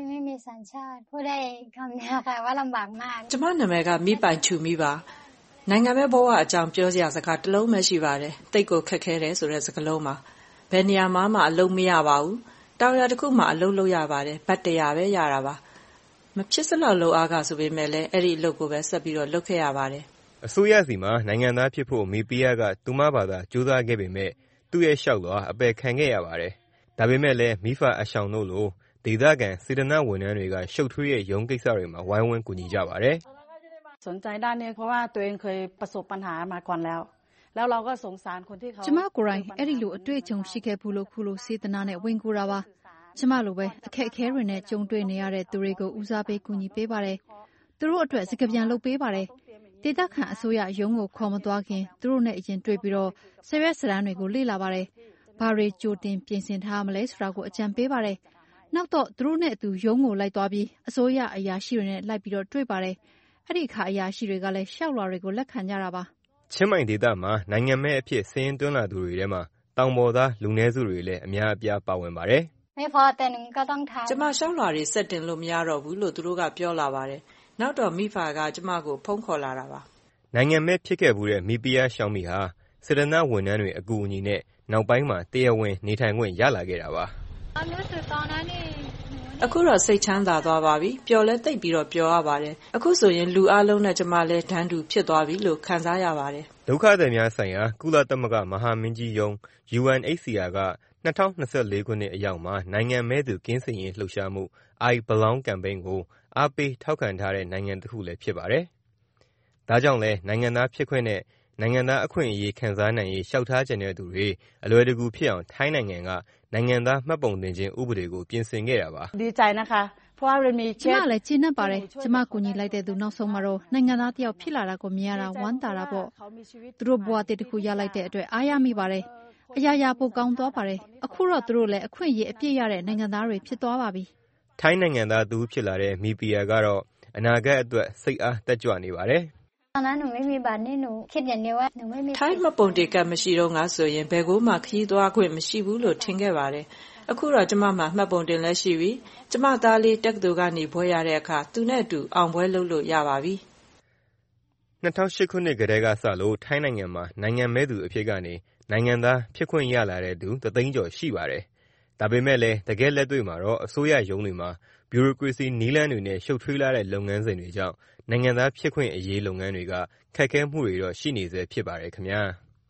ကျမနာမည်ကမိပိုင်ချူမီပါ။နိုင်ငံမဲ့ဘဝအကြောင်းပြောစရာစကားတစ်လုံးပဲရှိပါတယ်။တိတ်ကိုခက်ခဲတယ်ဆိုတဲ့စကားလုံးပါ။ဘယ်နေရာမှအလုပ်မရပါဘူး။တောင်ရတစ်ခုမှအလုပ်လုပ်ရပါတယ်။ဘတ်100ပဲရတာပါ။မဖြစ်စလောက်လုပ်အားကဆိုပေမဲ့လည်းအဲ့ဒီအလုပ်ကိုပဲဆက်ပြီးတော့လုပ်ခဲ့ရပါတယ်။အစိုးရစီမှာနိုင်ငံသားဖြစ်ဖို့မီပီယာကသူမဘာသာကြိုးစားခဲ့ပေမဲ့သူ့ရဲ့လျှောက်လွှာအပယ်ခံခဲ့ရပါတယ်။ဒါပေမဲ့လည်းမိဖအရှောင်တို့လိုဒေသခံစေတနာဝန်ထမ်းတွေကရှုပ်ထွေးရဲ့ရုံးကိစ္စတွေမှာဝိုင်းဝန်းကူညီကြပါတယ်။สนใจด้านนี้เพราะว่าตัวเองเคยประสบปัญหามาก่อนแล้วเราก็สงสารคนที่เขาကျမကိုယ်တိုင်အဲ့ဒီလိုအတွေ့အကြုံရှိခဲ့ဘူးလို့ခုလိုစေတနာနဲ့ဝင်ကူတာပါကျမလိုပဲအခက်အခဲတွေနဲ့ကြုံတွေ့နေရတဲ့သူတွေကိုဦးစားပေးကူညီပေးပါတယ်သူတို့အတွက်စကားပြန်လုပ်ပေးပါတယ်ဒေသခံအစိုးရရုံးကိုခေါ်မသွားခင်သူတို့နဲ့အရင်တွေ့ပြီးတော့ဆယ်ရက်စရန်တွေကိုလေ့လာပါတယ်ဘာတွေကြိုတင်ပြင်ဆင်ထားမလဲဆိုတာကိုအကြံပေးပါတယ်နောက်တော့သူတို့နဲ့အတူရုံးကိုလိုက်သွားပြီးအစိုးရအရာရှိတွေနဲ့လိုက်ပြီးတော့တွေ့ပါတယ်အဲ့ဒီအခါအရာရှိတွေကလည်းရှောက်လွှာတွေကိုလက်ခံကြတာပါချင်းမိုင်ဒေသမှာနိုင်ငံမဲ့အဖြစ်စင်းသွင်းလာသူတွေထဲမှာတောင်ပေါ်သားလူနည်းစုတွေလည်းအများအပြားပါဝင်ပါတယ်ကျမရှောက်လွှာတွေဆက်တင်လို့မရတော့ဘူးလို့သူတို့ကပြောလာပါတယ်နောက်တော့မိဖကကျမကိုဖုန်းခေါ်လာတာပါနိုင်ငံမဲ့ဖြစ်ခဲ့ဘူးတဲ့မီပီယာရှောင်းမီဟာစေတနာဝန်ထမ်းတွေအကူအညီနဲ့နောက်ပိုင်းမှာတရားဝင်နေထိုင်ခွင့်ရလာခဲ့တာပါအခုတော့စိတ်ချမ်းသာသွားပါပြီပျော်လဲသိပ်ပြီးတော့ပျော်ရပါတယ်အခုဆိုရင်လူအလုံးနဲ့ကျမလဲတန်းတူဖြစ်သွားပြီလို့ခံစားရပါတယ်ဒုက္ခသည်များဆိုင်ရာကုလသမဂ္ဂမဟာမင်းကြီးရုံး UNHCR က2024ခုနှစ်အရောက်မှာနိုင်ငံမဲ့သူကင်းစင်ရေးလှုပ်ရှားမှု I Belong Campaign ကိုအားပေးထောက်ခံထားတဲ့နိုင်ငံတစ်ခုလည်းဖြစ်ပါတယ်။ဒါကြောင့်လည်းနိုင်ငံသားဖြစ်ခွင့်နဲ့နိုင်ငံသားအခွင့်အရေးခံစားနိုင်ရေးလျှောက်ထားကြတဲ့သူတွေအလွယ်တကူဖြစ်အောင်ထိုင်းနိုင်ငံကနိုင်ငံသားမှတ်ပုံတင်ခြင်းဥပဒေကိုပြင်ဆင်ခဲ့တာပါ။ဒီใจนะคะเพราะว่ามันมีကျမလည်းကျေနပ်ပါတယ်ကျမကူညီလိုက်တဲ့သူနောက်ဆုံးမှာတော့နိုင်ငံသားတယောက်ဖြစ်လာတာကိုမြင်ရတာဝမ်းသာတာပေါ့သူတို့ဘဝတည်တစ်ခုရလိုက်တဲ့အတွက်အားရမိပါတယ်အရာရာပိုကောင်းသွားပါတယ်အခုတော့သူတို့လည်းအခွင့်အရေးအပြည့်ရတဲ့နိုင်ငံသားတွေဖြစ်သွားပါပြီထိုင်းနိုင်ငံသားသူဖြစ်လာတဲ့မီပီယာကတော့အနာဂတ်အတွက်စိတ်အားတက်ကြွနေပါတယ်ထိုင်းမှတ်ပုံတင်ကတ်မရှိတော့ငါဆိုရင်ဘယ်ကိုမှခရီးသွားခွင့်မရှိဘူးလို့ထင်ခဲ့ပါတယ်အခုတော့ကျမမှမှတ်ပုံတင်လည်းရှိပြီကျမသားလေးတက္ကသိုလ်ကနေဘွဲရတဲ့အခါသူနဲ့အတူအောင်ပွဲလုပ်လို့ရပါပြီ 2008ခုနှစ်ကတည်းကစလို့ထိုင်းနိုင်ငံမှာနိုင်ငံမဲ့သူအဖြစ်ကနေနိုင်ငံသားဖြစ်ခွင့်ရလာတဲ့သူ3,000,000 ကျော်ရှိပါတယ်ဒါပေမဲ့လည်းတကယ်လက်တွေ့မှာတော့အစိုးရရုံးတွေမှာဘျူရိုကရေစီနည်းလမ်းတွေနဲ့ရှုပ်ထွေးလာတဲ့လုပ်ငန်းစဉ်တွေကြောင့်နိုင်ငံသားဖြစ်ခွင့်အရေးလုပ်ငန်းတွေကခက်ခဲမှုတွေတော့ရှိနေဆဲဖြစ်ပါတယ်ခင်ဗျာ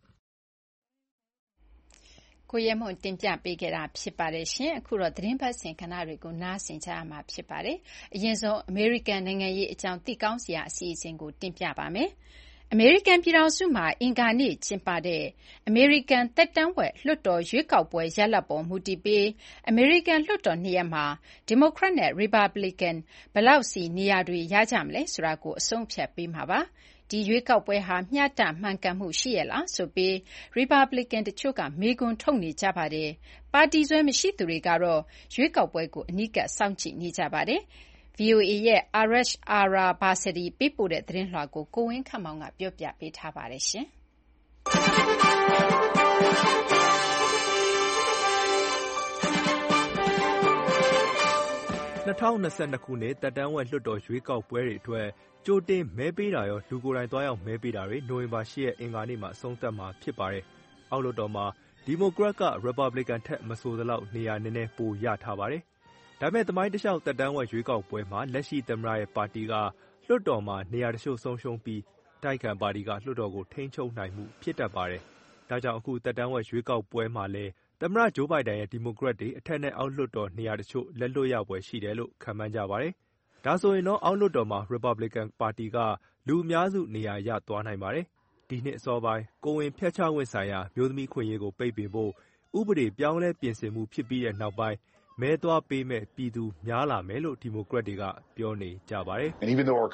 ကိုရဲမွန်တင်ပြပေးခဲ့တာဖြစ်ပါတယ်ရှင်အခုတော့သတင်းပတ်စဉ်ခဏတွေကိုနားဆင်ကြရမှာဖြစ်ပါတယ်အရင်ဆုံးအမေရိကန်နိုင်ငံရေးအကြောင်းသိကောင်းစရာအစီအစဉ်ကိုတင်ပြပါမယ်အမေရိကန်ပြည်ထောင်စုမှာအင်္ဂါနေ့ကျင်းပတဲ့အမေရိကန်သက်တမ်းဝက်လွှတ်တော်ရွေးကောက်ပွဲရလဒ်ပေါ်မူတည်ပြီးအမေရိကန်လွှတ်တော်2ရပ်မှာဒီမိုကရက်နဲ့ရီပတ်ဘလစ်ကန်ဘယ်လောက်စီနေရာတွေရကြမလဲဆိုတာကိုအဆုံးဖြတ်ပေးမှာပါဒီရွေးကောက်ပွဲဟာမျှတမှန်ကန်မှုရှိရဲ့လားဆိုပြီးရီပတ်ဘလစ်ကန်တချို့ကမေးခွန်းထုတ်နေကြပါတယ်ပါတီစွဲမရှိသူတွေကတော့ရွေးကောက်ပွဲကိုအနီးကပ်စောင့်ကြည့်နေကြပါတယ်VOA ရဲ့ Arash Arabasadi ပေးပို့တဲ့သတင်းလွှာကိုကိုဝင်းခန့်မောင်ကပြောပြပေးထားပါတယ်ရှင် 2022 ခုနှစ်သက်တမ်းဝက်လွှတ်တော်ရွေးကောက်ပွဲတွေအတွက်ကြိုတင်မဲပေးတာရောလူကိုယ်တိုင်သွားရောက်မဲပေးတာတွေနိုဝင်ဘာ 8 ရက်အင်္ဂါနေ့မှာအဆုံးသတ်မှာဖြစ်ပါတယ်။အောက်လွှတ်တော်မှာဒီမိုကရက်ကရီပတ်ဘလစ်ကန်ထက်မဆိုသလောက်နေရာနည်းနည်းပိုရထားပါတယ်။ဒါပေမဲ့သမိုင်းတလျှောက်သက်တမ်းဝက်ရွေးကောက်ပွဲမှာလက်ရှိသမ္မတရဲ့ပါတီကလွှတ်တော်မှာနေရာတချို့ဆုံးရှုံးပြီးအတိုက်အခံပါတီကလွှတ်တော်ကိုထိန်းချုပ်နိုင်မှုဖြစ်တတ်ပါတယ်။ဒါကြောင့်အခုသက်တမ်းဝက်ရွေးကောက်ပွဲမှာလည်းသမ္မတဂျိုးဘိုင်ဒန်ရဲ့ဒီမိုကရက်တွေအထက်နဲ့အောက်လွှတ်တော်နေရာတချို့လက်လွတ်ရပွဲရှိတယ်လို့ခန့်မှန်းကြပါတယ်။ဒါဆိုရင်တော့အောက်လွှတ်တော်မှာရီပတ်ဘလစ်ကန်ပါတီကလူအများစုနေရာရသွားနိုင်ပါတယ်။ဒီနှစ်အစောပိုင်းကိုယ်ဝန်ဖျက်ချခွင့်ဆိုင်ရာမျိုးသမီးခွင့်ရေးကိုပိတ်ပင်ဖို့ဥပဒေပြောင်းလဲပြင်ဆင်မှုဖြစ်ပြီးတဲ့နောက်ပိုင်းမဲသွားပေးမဲ့ပြည်သူများလာမယ်လို့ဒီမိုကရက်တွေကပြောနေကြပါတယ်။အ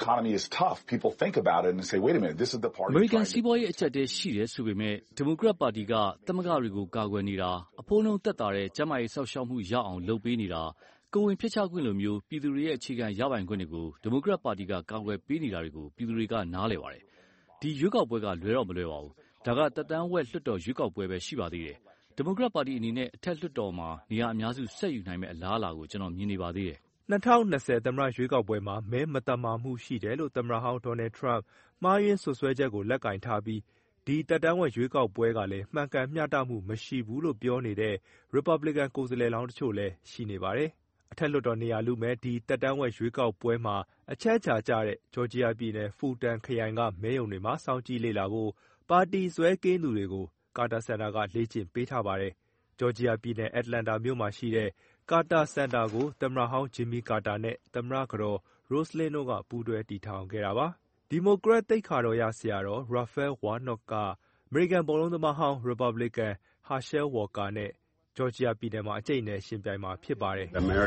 မေရိကန်စီးပွားရေးအကျပ်အတည်းရှိတယ်ဆိုပေမဲ့ဒီမိုကရက်ပါတီကသမဂ္ဂတွေကိုကာကွယ်နေတာအဖိုးနှုန်းသက်သာတဲ့ကျန်းမာရေးစောင့်ရှောက်မှုရအောင်လုပ်ပေးနေတာကိုယ်ဝန်ဖျက်ချခွင့်လိုမျိုးပြည်သူတွေရဲ့အခြေခံရပိုင်ခွင့်တွေကိုဒီမိုကရက်ပါတီကကာကွယ်ပေးနေတာတွေကိုပြည်သူတွေကနားလည်ပါတယ်။ဒီရွေးကောက်ပွဲကလွယ်တော့မလွယ်ပါဘူး။ဒါကသက်တမ်းဝက်လွှတ်တော်ရွေးကောက်ပွဲပဲရှိပါသေးတယ်။ဒီမိုကရက်ပါတီအနေနဲ့အထက်လွှတ်တော်မှာနေရာအများစုဆက်ယူနိုင်မယ့်အလားအလာကိုကျွန်တော်မြင်နေပါသေးတယ်။2020သမ္မတရွေးကောက်ပွဲမှာမဲမသမာမှုရှိတယ်လို့သမ္မတဟောင်းဒေါ်နယ်ထရမ့်မှားယွင်းစွပ်စွဲချက်ကိုလက်ကင်ထားပြီးဒီသက်တမ်းဝက်ရွေးကောက်ပွဲကလည်းမှန်ကန်မျှတမှုမရှိဘူးလို့ပြောနေတဲ့ရီပတ်ဘလစ်ကန်ကိုယ်စားလှယ်လောင်းတချို့လည်းရှိနေပါတယ်။အထက်လွှတ်တော်နေရာလူမဲ့ဒီသက်တမ်းဝက်ရွေးကောက်ပွဲမှာအချက်အခြာကျတဲ့ဂျော်ဂျီယာပြည်နယ်ဖူတန်ခရိုင်ကမဲရုံတွေမှာစောင့်ကြည့်လေ့လာဖို့ပါတီဆွဲကင်းသူတွေကိုကာတာစင်တာကလေ့ကျင့်ပေးထားပါတယ်။ဂျော်ဂျီယာပြည်နယ်အတ္တလန္တာမြို့မှာရှိတဲ့ကာတာစင်တာကိုသမ္မတဟောင်းဂျင်မီကာတာနဲ့သမ္မတကတော်ရိုစလင်းတို့ကပူးတွဲတည်ထောင်ခဲ့တာပါ။ဒီမိုကရက်သိက္ခာတော်ရဆရာတော်ရာဖဲဝါနော့ကအမေရိကန်ဘောလုံးသမားဟောင်းရီပတ်ဘလစ်ကန်ဟာရှဲဝါကာနဲ့ဂျော်ဂျီယာပြည်နယ်မှာအကျိတ်နဲ့ရှင်ပြိုင်မှာဖြစ်ပါတယ်။အမေ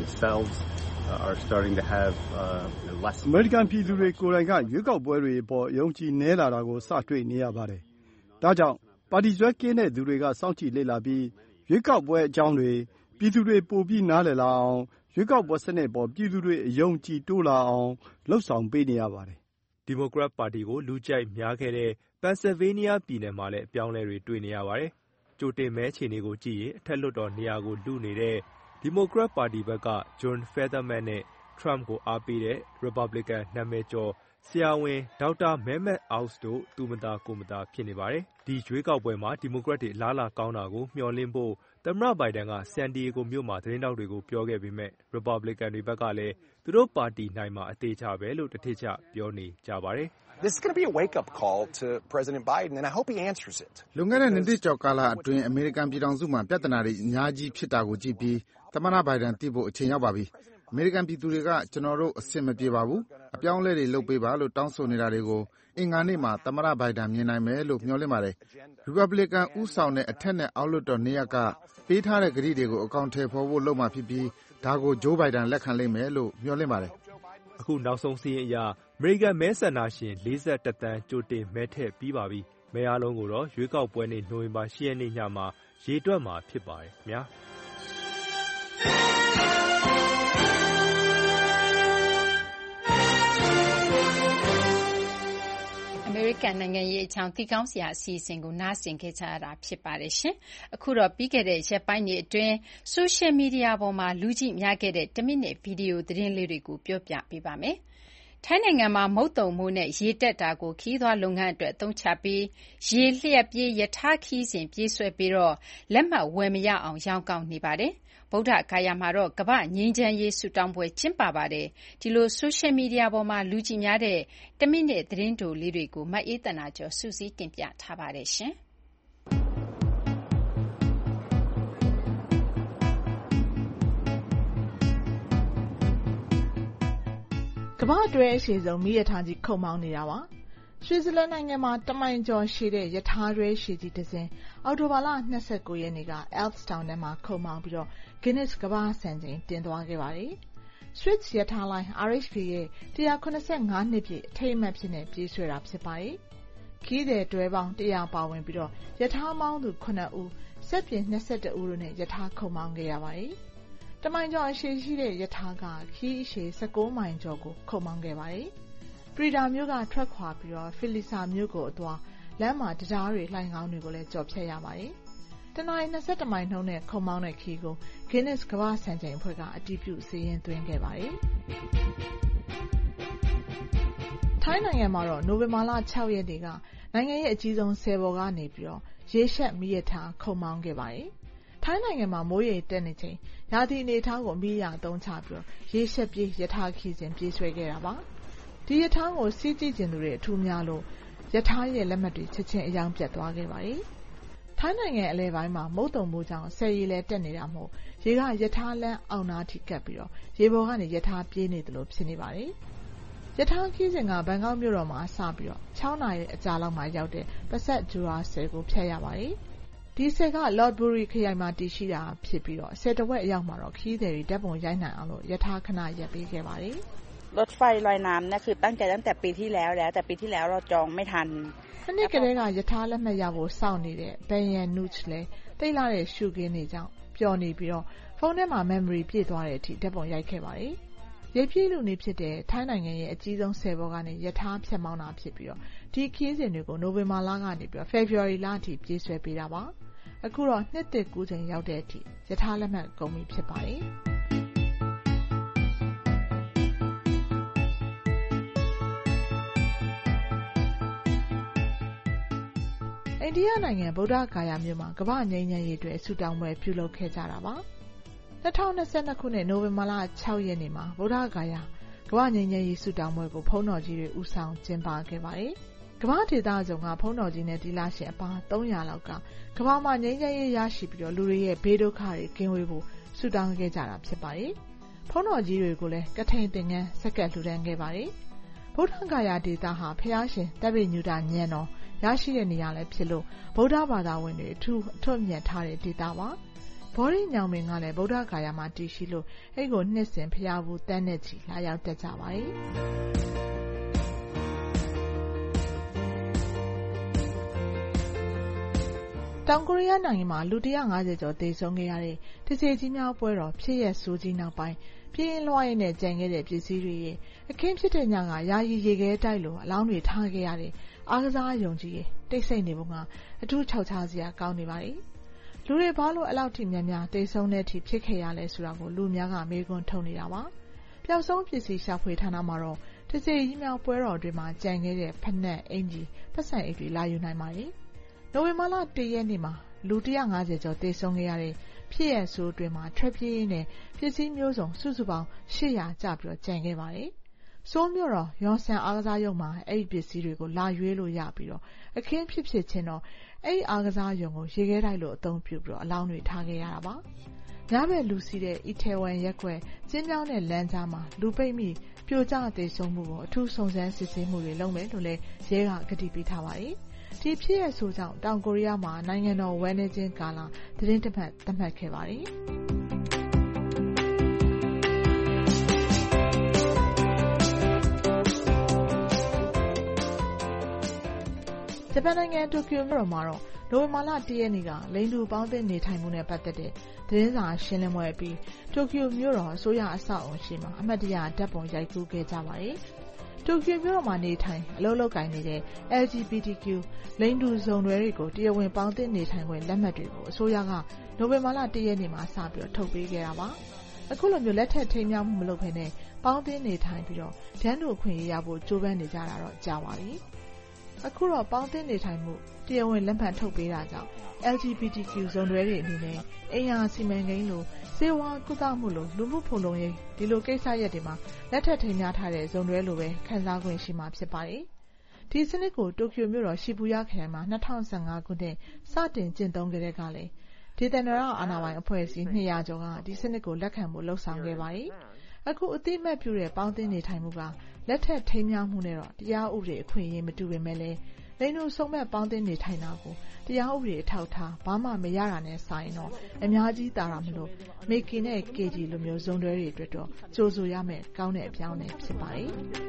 ရိကန်ပြည်သူတွေကိုယ်တိုင်ကရွေးကောက်ပွဲတွေအပေါ်ယုံကြည်နည်းလာတာကိုစတွေ့နေရပါတယ်။ဒါကြောင့်ပါတီဆွဲကင်းတဲ့သူတွေကစောင့်ကြည့်လေ့လာပြီးရွေးကောက်ပွဲအကြောင်းတွေပြည်သူတွေပိုပြီးနားလည်လာအောင်ရွေးကောက်ပွဲစနစ်ပေါ်ပြည်သူတွေအယုံကြည်တိုးလာအောင်လှုပ်ဆောင်ပေးနေရပါတယ်။ဒီမိုကရက်ပါတီကိုလူကြိုက်များခဲ့တဲ့ပန်ဆယ်ဗေးနီးယားပြည်နယ်မှာလည်းအပြောင်းအလဲတွေတွေ့နေရပါတယ်။ကြိုတင်မဲအခြေအနေကိုကြည့်ရင်အထက်လွှတ်တော်နေရာကိုလုနေတဲ့ဒီမိုကရက်ပါတီဘက်ကဂျွန်ဖဲသာမန်နဲ့ထရမ့်ကိုအားပေးတဲ့ရီပတ်ဘလစ်ကန်နာမည်ကျော်ဆရာဝန်ဒေါက်တာမဲမက်အောက်စ်တို့သူမသာကိုယ်မသာဖြစ်နေပါတယ်။ဒီရွေးကောက်ပွဲမှာဒီမိုကရက်တွေအလားအလာကောင်းတာကိုမျှော်လင့်ဖို့သမ္မတဘိုင်ဒန်ကဆန်ဒီယေဂိုမြို့မှာသတင်းထောက်တွေကိုပြောခဲ့ပေမဲ့ရီပတ်ဘလစ်ကန်တွေဘက်ကလည်းသူတို့ပါတီနိုင်မှာအသေးချပဲလို့တထစ်ချပြောနေကြပါတယ်။ This is going to be a wake-up call to President Biden, and I hope he answers it. လွန်ခဲ့တဲ့နှစ်ကျော်ကာလအတွင်းအမေရိကန်ပြည်ထောင်စုမှာပြဿနာတွေအများကြီးဖြစ်တာကိုကြည့်ပြီးသမ္မတဘိုင်ဒန်သိဖို့အချိန်ရောက်ပါပြီ။အမေရိကန်ပြည်သူတွေကကျွန်တော်တို့အဆင်မပြေပါဘူး။အပြောင်းအလဲတွေလုပ်ပေးပါလို့တောင်းဆိုနေတာတွေကိုအင်္ဂါနေ့မှာသမ္မတဘိုင်ဒန်မြင်နိုင်မယ်လို့မျှော်လင့်ပါတယ်။ရီပတ်ဘလစ်ကန်ဦးဆောင်တဲ့အထက်နဲ့အောက်လွှတ်တော်နေရာကပေးထားတဲ့ကတိတွေကိုအကောင့်ထဲပေါ်ဖို့လုပ်မှဖြစ်ပြီးဒါကိုဂျိုးဘိုင်ဒန်လက်ခံလိမ့်မယ်လို့မျှော်လင့်ပါတယ်။အခုနောက်ဆုံးစီးရင်အရအမေရိကန်မဲဆန္ဒရှင်41သန်းကြိုတင်မဲထည့်ပြီးပါပြီ။မဲအားလုံးကိုတော့ရွေးကောက်ပွဲနေ့နိုဝင်ဘာ10ရက်နေ့ညမှာရေတွက်မှာဖြစ်ပါတယ်ခင်ဗျာ။အမေရိကန်နိုင်ငံရေးအကြောင်းသိကောင်းစရာအစီအစဉ်ကိုနားဆင်ခဲ့ကြရတာဖြစ်ပါတယ်ရှင်။အခုတော့ပြီးခဲ့တဲ့ရက်ပိုင်းတွေအတွင်းဆိုရှယ်မီဒီယာပေါ်မှာလူကြည့်များခဲ့တဲ့1မိနစ်ဗီဒီယိုသတင်းလေးတွေကိုပြောပြပေးပါမယ်။ထိုင်းနိုင်ငံမှာမုတ်သုန်မိုးနဲ့ရေတက်တာကိုခရီးသွားလုပ်ငန်းအတွက်အသုံးချပြီးရေလျှပ်ပြေးရထားခရီးစဉ်ပြေးဆွဲပြီးတော့လက်မှတ်ဝယ်မရအောင်ရောင်းကောင်းနေပါတယ်။ဗုဒ္ဓဂါယာမှာတော့ကမ္ဘာ့ငြိမ်းချမ်းရေးဆုတောင်းပွဲကျင်းပပါတယ်။ဒီလိုဆိုရှယ်မီဒီယာပေါ်မှာလူကြည့်များတဲ့1မိနစ်သတင်းတိုလေးတွေကိုမအေးသန္တာကျော်စုစည်းတင်ပြထားပါတယ်ရှင်။ကမ္ဘာ့အတွင်းအရှည်ဆုံးမီးရထားကြီးခုတ်မောင်းနေတာပါ။ဆွစ်ဇာလန်နိုင်ငံမှာ1မိုင်ကျော်ရှည်တဲ့ရထားတွဲရှည်ကြီးတစ်စင်းအောက်တိုဘာလ29ရက်နေ့က Elphinstone ထဲမှာခုတ်မောင်းပြီးတော့ Guinness ကမ္ဘာ့စံချိန်တင်သွားခဲ့ပါတယ်။ Swiss ရထားလိုင်း RHV ရဲ့185နှစ်ပြည့်အထိမ်းအမှတ်ဖြစ်နေပြေးဆွဲတာဖြစ်ပါတယ်။ခီးတဲ့တွဲပေါင်း100ပါဝင်ပြီးတော့ရထားမောင်းသူ9ဦးစက်ပြင်22ဦးတို့နဲ့ရထားခုတ်မောင်းခဲ့ရပါတယ်။1မိုင်ကျော်အရှည်ရှိတဲ့ရထားကခီးအရှည်19မိုင်ကျော်ကိုခုတ်မောင်းခဲ့ပါတယ်။ပရီဒါမြို့ကထွက်ခွာပြီးတော့ဖီလီဆာမြို့ကိုအသွားလမ်းမှာတရားတွေလှိုင်ကောင်းတွေကိုလည်းကြော်ဖြတ်ရပါတယ်။တနင်္လာနေ့21မိုင်နှုန်းနဲ့ခုံမောင်းတဲ့ခီးကို Guinness ကမ္ဘာ့စံချိန်အဖွဲ့ကအတည်ပြုစာရင်းသွင်းခဲ့ပါတယ်။ထိုင်းနိုင်ငံမှာတော့နိုဝင်ဘာလ6ရက်နေ့ကနိုင်ငံရဲ့အကြီးဆုံးဆယ်ပေါ်ကနေပြီးတော့ရေရှက်မီးရထားခုံမောင်းခဲ့ပါတယ်။ထိုင်းနိုင်ငံမှာမိုးရေတက်နေချိန်ရာသီအနေအထားကိုအမိအသုံးချပြီးတော့ရေရှက်ပြေးရထားခီးစဉ်ပြေးဆွဲခဲ့တာပါ။ဒီရထားကိုစီးကြည့်ကျင်သူတွေအထူးများလို့ရထားရဲ့လက်မှတ်တွေချက်ချင်းအယောင်ပြတ်သွားခဲ့ပါတယ်။ထိုင်းနိုင်ငံအလဲပိုင်းမှာမုတ်တုံမိုးကြောင့်ဆယ်ရီလဲတက်နေတာမို့ရေကရထားလမ်းအောင်နာထိကပ်ပြီးတော့ရေပေါ်ကနေရထားပြေးနေတယ်လို့ဖြစ်နေပါတယ်။ရထားခီးစဉ်ကဘန်ကောက်မြို့တော်မှာစပြီးတော့6နာရီအကြာလောက်မှာရောက်တဲ့ပဆက်ဂျူရာဆယ်ကိုဖြတ်ရပါတယ်။ဒီဆယ်ကလော့ဒ်ဘူရီခရိုင်မှာတည်ရှိတာဖြစ်ပြီးတော့ဆယ်တဝက်အရောက်မှာတော့ခီးသည်တွေဓာတ်ပုံရိုက်နိုင်အောင်လို့ရထားခဏရပ်ပေးခဲ့ပါတယ်รถไฟลอยน้ำเนี่ยคือตั้งใจตั้งแต่ปีที่แล้วแต่ปีที่แล้วเราจองไม่ทันอันนี้ကလေးကရထားလက်မှတ်ရဖို့စောင့်နေတဲ့ဘန်ယန်နုချ်လဲတိတ်လာတဲ့ရှုခင်းနေကြောင်းပျော်နေပြီးတော့ဖုန်းထဲမှာ memory ပြည့်သွားတဲ့အထိဓာတ်ပုံရိုက်ခဲ့ပါတယ်။ရေပြည့်လူနေဖြစ်တဲ့ထိုင်းနိုင်ငံရဲ့အကြီးဆုံးဆယ်ဘောကနေရထားဖြတ်မောင်းတာဖြစ်ပြီးတော့ဒီခီးစဉ်တွေကိုနိုဝင်ဘာလကနေပြီးတော့ February လအထိပြေးဆွဲပေးတာပါ။အခုတော့နှစ်သစ်ကူးချိန်ရောက်တဲ့အထိရထားလက်မှတ်ကုန်ပြီဖြစ်ပါတယ်။အိန္ဒိယနိုင်ငံဗုဒ္ဓဂါယာမြို့မှာကမ္ဘာ့ငြိမ်းချမ်းရေးအတွက်ဆုတောင်းပွဲပြုလုပ်ခဲ့ကြတာပါ2022ခုနှစ်နိုဝင်ဘာလ6ရက်နေ့မှာဗုဒ္ဓဂါယာကမ္ဘာ့ငြိမ်းချမ်းရေးဆုတောင်းပွဲကိုဘုန်းတော်ကြီးတွေဦးဆောင်ကျင်းပခဲ့ပါတယ်ကမ္ဘာဒေသစုံကဘုန်းတော်ကြီးနဲ့တီလာရှင်အပါ300လောက်ကကမ္ဘာမှာငြိမ်းချမ်းရေးရရှိပြီးတော့လူတွေရဲ့ဘေးဒုက္ခတွေကင်းဝေးဖို့ဆုတောင်းခဲ့ကြတာဖြစ်ပါတယ်ဘုန်းတော်ကြီးတွေကိုလည်းကထိန်သင်္ကန်းဆက်ကပ်လှူဒါန်းခဲ့ပါတယ်ဗုဒ္ဓဂါယာဒေသဟာဖျားရှင်တပ်ပိညုတဉာဏ်တော်ရရှိတဲ့နေရာလည်းဖြစ်လို့ဗုဒ္ဓဘာသာဝင်တွေအထူးအထွတ်မြတ်ထားတဲ့ဒေသပါဘောရီညောင်မင်းကလည်းဗုဒ္ဓဂါယာမှာတည်ရှိလို့အဲ့ကိုနှစ်စဉ်ဖျားဘူးတန်းနဲ့ချီလာရောက်တက်ကြပါတယ်တောင်ကိုရီးယားနိုင်ငံမှာလူ150ကျော်သေဆုံးခဲ့ရတဲ့တခြေကြီးများပွဲတော်ဖြစ်ရဆိုးကြီးနောက်ပိုင်းပြင်းလွှားရည်နဲ့ကြံခဲ့တဲ့ပစ္စည်းတွေရဲ့အခင်းဖြစ်တဲ့ညကယာယီရေခဲတိုက်လိုအလောင်းတွေထားခဲ့ရတဲ့အားကစားယုံကြည်ရဲ့တိတ်ဆိတ်နေပုံကအထူးခြောက်ခြားစရာကောင်းနေပါလေလူတွေဘာလို့အလောက်ထိများများတိတ်ဆုံးတဲ့အထိဖြစ်ခဲ့ရလဲဆိုတာကိုလူများကမေးခွန်းထုတ်နေတာပါပျောက်ဆုံးပစ္စည်းရှာဖွေဌာနမှာတော့တခြားကြီးများပွဲတော်တွေမှာကြံခဲ့တဲ့ဖက်နက်အင်ဂျီပတ်စံအိတ်တွေလာယူနိုင်ပါလေနိုဝင်ဘာလ1ရက်နေ့မှာလူ150ကျော်တိတ်ဆုံးခဲ့ရတဲ့ဖြစ်ရဆိုးအတွင်းမှာထွက်ပြေးရင်းနဲ့ပစ္စည်းမျိုးစုံစုစုပေါင်း800ကျပြီးတော့ကြံခဲ့ပါတယ်ဆိုးမြို့တော်ရွန်ဆန်အားကစားရုံမှာအဲ့ဒီပစ္စည်းတွေကိုလာရွေးလို့ရပြီးတော့အခင်းဖြစ်ချင်းတော့အဲ့ဒီအားကစားရုံကိုရေခဲတိုက်လို့အသုံးပြုပြီးတော့အလောင်းတွေထားခဲ့ရတာပါညဘက်လူစီတဲ့အီထဲဝန်ရက်ွက်ကျင်းကြောင်းတဲ့လမ်းကြားမှာလူပိတ်မိပြိုကျသေဆုံးမှုကိုအထူးစုံစမ်းစစ်ဆေးမှုတွေလုပ်မယ်လို့လည်းရဲကကတိပေးထားပါတယ်ဒီဖြစ်ရဆိုကြောင့်တောင်ကိုရီးယားမှာနိုင်ငံတော်ဝမ်းနည်းခြင်းကာလသတင်းတစ်ပတ်သတ်မှတ်ခဲ့ပါတယ်ဂျပန်နိုင်ငံတိုကျိုမြို့တော်မှာတော့နိုဝင်ဘာလ1ရက်နေ့ကလိင်တူပေါင်းသင်းနေထိုင်မှုနဲ့ပတ်သက်တဲ့သတင်းစာရှင်းလင်းပွဲပြီးတိုကျိုမြို့တော်အစိုးရအဆောက်အုံရှိမှာအမှတ်တရဓာတ်ပုံရိုက်ကူးခဲ့ကြပါတယ်။တိုကျိုမြို့တော်မှာနေထိုင်အလုပ်လုပ်ကိုင်နေတဲ့ LGBTQ လိင်တူစုံတွဲတွေကိုတရားဝင်ပေါင်းသင်းနေထိုင်ခွင့်လက်မှတ်တွေကိုအစိုးရကနိုဝင်ဘာလ1ရက်နေ့မှာစပြီးထုတ်ပေးခဲ့တာပါ။အခုလိုမျိုးလက်ထက်ထိမ်းမြှောက်မှုမလုပ်ဘဲနဲ့ပေါင်းသင်းနေထိုင်ပြီးတော့ဒန်းတူအခွင့်အရေးရဖို့ကြိုးပမ်းနေကြတာတော့ကြာပါပြီ။အခုတော့ပေါင်းသင်းနေထိုင်မှုတရားဝင်လက်မှတ်ထုတ်ပေးတာကြောင့် LGBTQ ဇုံတွဲတွေအနေနဲ့အိမ်ယာစီမံကိန်းလိုစေဝါကုသမှုလိုလူမှုဖူလုံရေးဒီလိုကိစ္စရပ်တွေမှာလက်ထက်ထိမ်းများထားတဲ့ဇုံတွဲလိုပဲခံစား권ရှိမှာဖြစ်ပါတယ်။ဒီစနစ်ကိုတိုကျိုမြို့တော်ရှီဘူယာခရိုင်မှာ2015ခုနှစ်စတင်ကျင့်သုံးခဲ့တဲ့ကလည်းဒေသနာရအာဏာပိုင်အဖွဲ့အစည်း200ကျော်ကဒီစနစ်ကိုလက်ခံဖို့လှုံ့ဆော်ခဲ့ပါတယ်။အခုအသိအမှတ်ပြုတဲ့ပေါင်းသင်းနေထိုင်မှုကလက်ထက်ထိမ်းမြှောက်မှုနဲ့တော့တရားဥပဒေအခွင့်အရေးမတူပေမဲ့လည်းလိင်တူဆုံးမဲ့ပေါင်းသင်းနေထိုင်တာကိုတရားဥပဒေအထောက်ထားဘာမှမရတာနဲ့ဆိုင်တော့အများကြီးတာတာမလို့မေကီနဲ့ KG လိုမျိုးဇုံတွဲတွေအတွက်တော့ကြိုးဆိုရမယ်ကောင်းတဲ့အပြောင်းအလဲဖြစ်ပါတယ်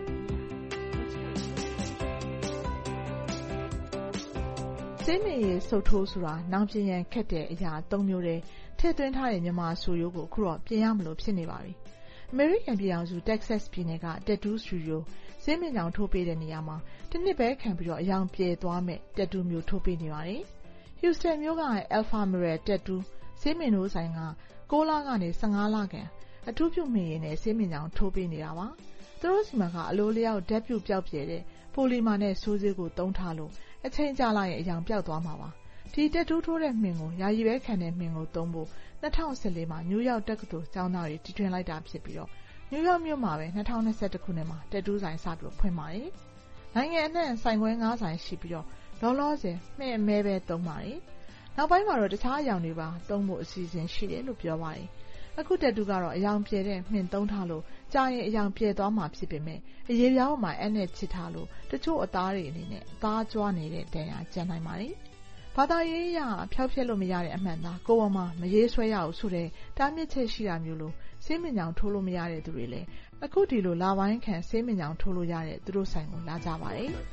စိတ်မရေစုတ်ထိုးဆိုတာနောင်ပြင်ရန်ခက်တဲ့အရာ၃မျိုးတည်းထည့်သွင်းထားတဲ့မြန်မာဆိုရိုးကိုအခုတော့ပြင်ရမလို့ဖြစ်နေပါပြီ။အမေရိကန်ပြည်ထောင်စု Texas ပြည်နယ်က Tattoo Studio ဆေးမြင့်ကြောင်ထိုးပေးတဲ့နေရာမှာတစ်နှစ်ပဲခံပြီးတော့အယောင်ပြေသွားမဲ့တက်တူးမျိုးထိုးပေးနေပါတယ်။ Houston မြို့က Alpha Miral တက်တူးဆေးမြင့်တို့ဆိုင်က6 လကနေ15 လခန့်အထူးပြုမြင်ရင်နဲ့ဆေးမြင့်ကြောင်ထိုးပေးနေတာပါ။သူတို့စီမှာကအလိုလျောက်ဓာတ်ပြုတ်ပျောက်ပြဲတဲ့ပိုလီမာနဲ့ဆိုးဆေးကိုသုံးထားလို့အချိန်ကြာလာရင်အယောင်ပျောက်သွားမှာပါ။ဒီတက်တူးထိုးတဲ့မှင်ကိုယာယီပဲခံတဲ့မှင်ကိုသုံးဖို့2014မှာနယူးယောက်တက္ကသိုလ်ကျောင်းသားတွေတီထွင်လိုက်တာဖြစ်ပြီးတော့နယူးယောက်မြို့မှာပဲ2021ခုနှစ်မှာတက်တူးဆိုင်စပြီးဖွင့်ပါတယ်။နိုင်ငံအနှံ့ဆိုင်ခွဲ9ဆိုင်ရှိပြီးတော့လောလောဆယ်မှင်အမဲပဲသုံးပါတယ်။နောက်ပိုင်းမှာတော့တခြားအယောင်တွေပါသုံးဖို့အစီအစဉ်ရှိတယ်လို့ပြောပါတယ်။အခုတက်တူးကတော့အယောင်ပြဲတဲ့မှင်သုံးထားလို့ကြာရင်အယောင်ပြဲသွားမှာဖြစ်ပေမဲ့အရေးပြောင်းမှာအနဲ့ချစ်ထားလို့တချို့အသားတွေအနေနဲ့အသားကြွားနေတဲ့ဒဏ်ရာကျန်နိုင်ပါတယ်။ဘာသာရေးအရဖျောက်ဖျက်လို့မရတဲ့အမှန်သားကိုယ်ပေါ်မှာမရေးဆွဲရဘူးဆိုတဲ့တားမြစ်ချက်ရှိတာမျိုးလို့ဆေးမြင့်ကြောင်ထိုးလို့မရတဲ့သူတွေလည်းအခုဒီလိုလာပိုင်းခံဆေးမြင့်ကြောင်ထိုးလို့ရတဲ့သူတို့ဆိုင်ကိုလာကြပါတယ်။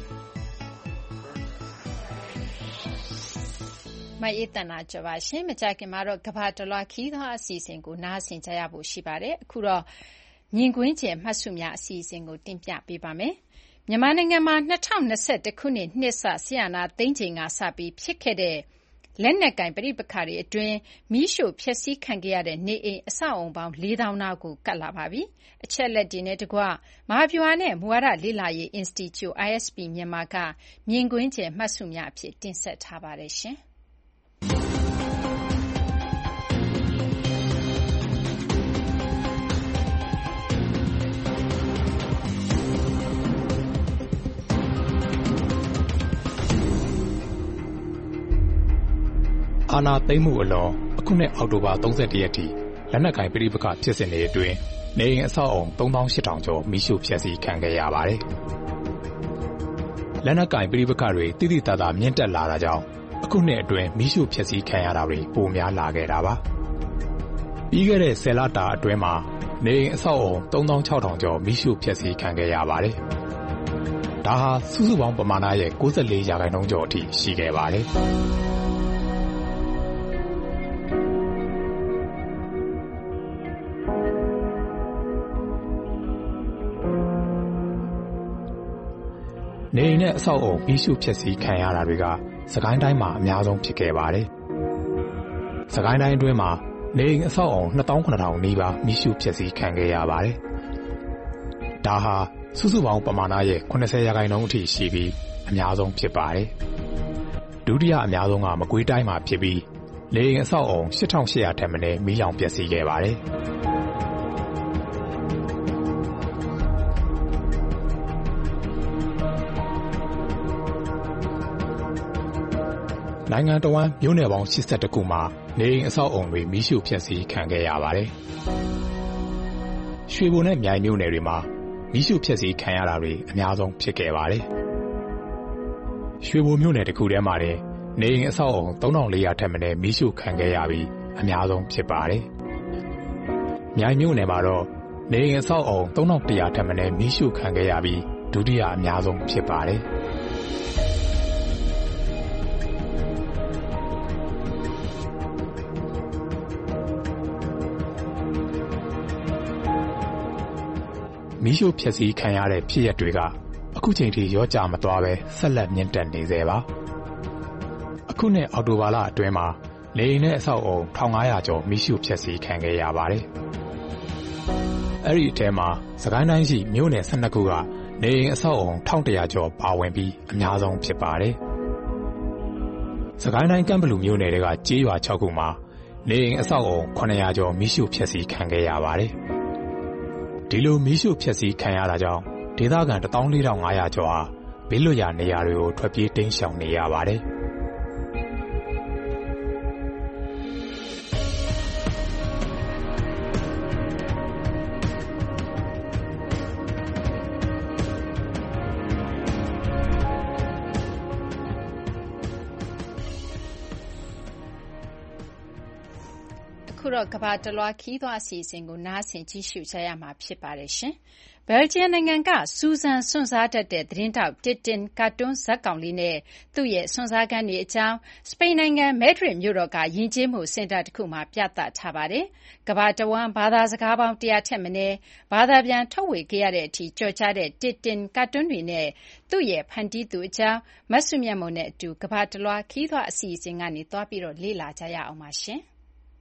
မအေးတနာကြပါရှင်မကြခင်မှာတော့ကဘာတလွားခီးသောအစီအစဉ်ကိုနားဆင်ကြရဖို့ရှိပါတယ်အခုတော့မြင်ကွင်းကျယ်မှတ်စုများအစီအစဉ်ကိုတင်ပြပေးပါမယ်မြန်မာနိုင်ငံမှာ2021ခုနှစ်နှစ်စဆီယနာသိန်းချိန်ကစပြီးဖြစ်ခဲ့တဲ့လက်နက်ကင်ပဋိပက္ခတွေအတွင်းမီးရှို့ဖျက်ဆီးခံခဲ့ရတဲ့နေအိမ်အဆောက်အုံပေါင်း 4000 နာကိုကတ်လာပါပြီအချက်လက်တွေနဲ့တကွမဟာဗျူဟာနဲ့မူဝါဒလေ့လာရေး Institute ISP မြန်မာကမြင်ကွင်းကျယ်မှတ်စုများအဖြစ်တင်ဆက်ထားပါတယ်ရှင်အာဏာသိမ်းမှုအလွန်အခုနှစ်အောက်တိုဘာ31ရက်ထိလက်နက်ကိုင်ပဋိပက္ခဖြစ်စဉ်တွေအတွင်းနေအိမ်အဆောက်အုံ 3800 ကျော်မိရှုဖျက်ဆီးခံခဲ့ရပါတယ်။လက်နက်ကိုင်ပဋိပက္ခတွေတိတိတသာမြင့်တက်လာတာကြောင့်အခုနှစ်အတွင်းမိရှုဖျက်ဆီးခံရတာတွေပိုများလာခဲ့တာပါ။ပြီးခဲ့တဲ့10 လတာအတွင်းမှာနေအိမ်အဆောက်အုံ 3600 ကျော်မိရှုဖျက်ဆီးခံခဲ့ရပါတယ်။ဒါဟာစုစုပေါင်းပမာဏရဲ့ 94% ကျော်အထိရှိခဲ့ပါတယ်။နေအိမ်နဲ့အဆောက်အုံမိရှုဖျက်ဆီးခံရတာတွေကစကိုင်းတိုင်းမှာအများဆုံးဖြစ်ခဲ့ပါတယ်။စကိုင်းတိုင်းအတွင်းမှာနေအိမ်အဆောက်အုံ 2,700 နီးပါးမိရှုဖျက်ဆီးခံခဲ့ရပါတယ်။ဒါဟာစုစုပေါင်းပမာဏရဲ့ 90% အထိရှိပြီးအများဆုံးဖြစ်ပါတယ်။ဒုတိယအများဆုံးကမကွေးတိုင်းမှာဖြစ်ပြီးနေအိမ်အဆောက်အုံ 8,800 ထက်မနည်းမီးလောင်ပျက်စီးခဲ့ပါတယ်။နိုင်ငံတော်ဝန်မြို့နယ်ပေါင်း82ခုမှာနေအိမ်အဆောက်အုံတွေမိရှုဖျက်ဆီးခံခဲ့ရပါတယ်။ရွှေဘိုနဲ့မြိုင်မြို့နယ်တွေမှာမိရှုဖျက်ဆီးခံရတာတွေအများဆုံးဖြစ်ခဲ့ပါတယ်။ရွှေဘိုမြို့နယ်တစ်ခုထဲမှာလည်းနေအိမ်အဆောက်အုံ 3400 ထက်မနည်းမိရှုခံခဲ့ရပြီးအများဆုံးဖြစ်ပါတယ်။မြိုင်မြို့နယ်မှာတော့နေအိမ်အဆောက်အုံ 3100 ထက်မနည်းမိရှုခံခဲ့ရပြီးဒုတိယအများဆုံးဖြစ်ပါတယ်။မီးရှို့ဖျက်ဆီးခံရတဲ့ဖြစ်ရပ်တွေကအခုချိန်ထိရောကြမသွားပဲဆက်လက်မြင့်တက်နေသေးပါအခုနှစ်အောက်တိုဘာလအတွင်းမှာနေအိမ်နဲ့အဆောက်အုံ 1500 ကျော်မီးရှို့ဖျက်ဆီးခံခဲ့ရပါတယ်အဲ့ဒီအထဲမှာစကိုင်းတိုင်းရှိမြို့နယ်12ခုကနေအိမ်အဆောက်အုံ 1100 ကျော်ပါဝင်ပြီးအများဆုံးဖြစ်ပါတယ်စကိုင်းတိုင်းကံပလူမြို့နယ်တွေကကျေးရွာ6ခုမှာနေအိမ်အဆောက်အုံ 900 ကျော်မီးရှို့ဖျက်ဆီးခံခဲ့ရပါတယ်ဒီလိုမီးရှို့ဖျက်ဆီးခံရတာကြောင့်ဒေသခံ 14,500 ကျော်ဟာဘေးလွတ်ရာနေရာတွေကိုထွက်ပြေးတိမ်းရှောင်နေရပါတယ်။ခုတော့ကမ္ဘာတလွှားခီးသွွားအစီအစဉ်ကိုနားဆင်ကြည့်ရှုကြရမှာဖြစ်ပါတယ်ရှင်။ဘယ်လ်ဂျီယံနိုင်ငံကစူဇန်စွန့်စားတတ်တဲ့သတင်းတောက်တစ်တင်ကာတွန်းဇာတ်ကောင်လေးနဲ့သူ့ရဲ့စွန့်စားခန်းတွေအကြောင်းစပိန်နိုင်ငံမက်ဒရစ်မြို့တော်ကယဉ်ကျေးမှုစင်တာတစ်ခုမှာပြသထားပါတယ်။ကမ္ဘာတဝန်းဘာသာစကားပေါင်း100ထက်မနည်းဘာသာပြန်ထုတ်ဝေခဲ့ရတဲ့အထိကြော်ကြားတဲ့တစ်တင်ကာတွန်းတွေနဲ့သူ့ရဲ့ဖန်တီးသူအကြောင်းမဆုမြတ်မုံနဲ့အတူကမ္ဘာတလွှားခီးသွွားအစီအစဉ်ကနေသွားပြီးတော့လေ့လာကြရအောင်ပါရှင်။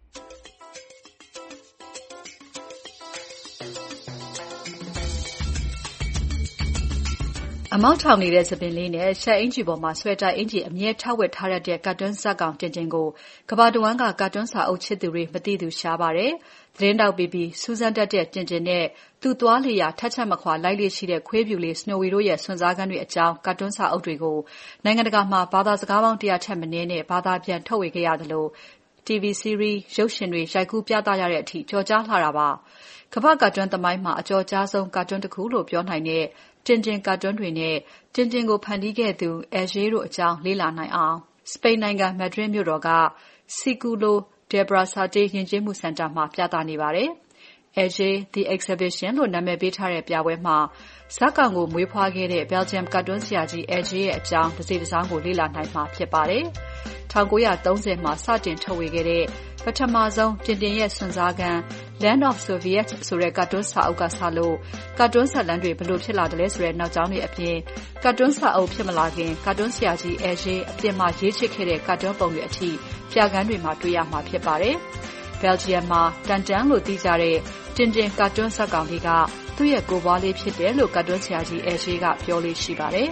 အမောက်ထောင်နေတဲ့သပင်လေးနဲ့ရှက်အင်ဂျီပေါ်မှာဆွဲတိုက်အင်ဂျီအမြဲထောက်ဝက်ထားတဲ့ကာတွန်းဇာတ်ကောင်တင်တင်ကိုကမ္ဘာတဝန်းကကာတွန်းစာအုပ်ချစ်သူတွေမသိသူရှားပါတယ်။သတင်းတောက်ပြီးစူးစမ်းတတ်တဲ့တင်တင်နဲ့သူ့သွားလျာထက်ချက်မခွာလိုက်လေရှိတဲ့ခွေးပြူလေးစနိုဝီတို့ရဲ့စွန့်စားခန်းတွေအကြောင်းကာတွန်းစာအုပ်တွေကိုနိုင်ငံတကာမှာဘာသာစကားပေါင်း100ထက်မနည်းနဲ့ဘာသာပြန်ထုတ်ဝေခဲ့ရတယ်လို့ TV series ရုပ်ရှင်တွေရိုက်ကူးပြသရတဲ့အထိကြော်ကြားလာတာပါ။ကမ္ဘာကာတွန်းသမိုင်းမှာအကျော်ကြားဆုံးကာတွန်းတစ်ခုလို့ပြောနိုင်တဲ့တင်တင်ကာတွန်းတွေနဲ့တင်တင်ကိုဖန်တီးခဲ့သူအဲဂျေတို့အကြောင်းလေ့လာနိုင်အောင်စပိန်နိုင်ငံမက်ဒရစ်မြို့တော်က Círculo de Brazate ယဉ်ကျေးမှုစင်တာမှာပြသနေပါတယ်။ Ege The Exhibition လို့နာမည်ပေးထားတဲ့ပြပွဲမှာဇာတ်ကောင်ကိုမွေးဖွားခဲ့တဲ့ Belgium ကာတွန်းဆရာကြီး Ege ရဲ့အကြောင်းတစ်စိတ်တစ်စောင်းကိုလေ့လာနိုင်မှာဖြစ်ပါတယ်။ 1930မှာစတင်ထုတ်ဝေခဲ့တဲ့ပထမဆုံးတင်တင်ရဲ့စွန့်စားခန်း Land of Soviets ဆိုတဲ့ကာတွန်းစာအုပ်ကစလို့ကာတွန်းဇာတ်လမ်းတွေဘယ်လိုဖြစ်လာတယ်လဲဆိုတဲ့နောက်ကြောင်းတွေအပြင်ကာတွန်းစာအုပ်ဖြစ်မလာခင်ကာတွန်းဆရာကြီး Ege အပြင်မှာရေးချစ်ခဲ့တဲ့ကာတွန်းပုံတွေအထိပြခန်းတွေမှာတွေ့ရမှာဖြစ်ပါတယ်။ Belgium မှာတန်တန်လို့သိကြတဲ့တင်တင်ကာတွန်းဇာတ်ကောင်လေးကသူ့ရဲ့ကိုယ်ပွားလေးဖြစ်တယ်လို့ကာတွန်းဆရာကြီး Ege ကပြောလို့ရှိပါတယ်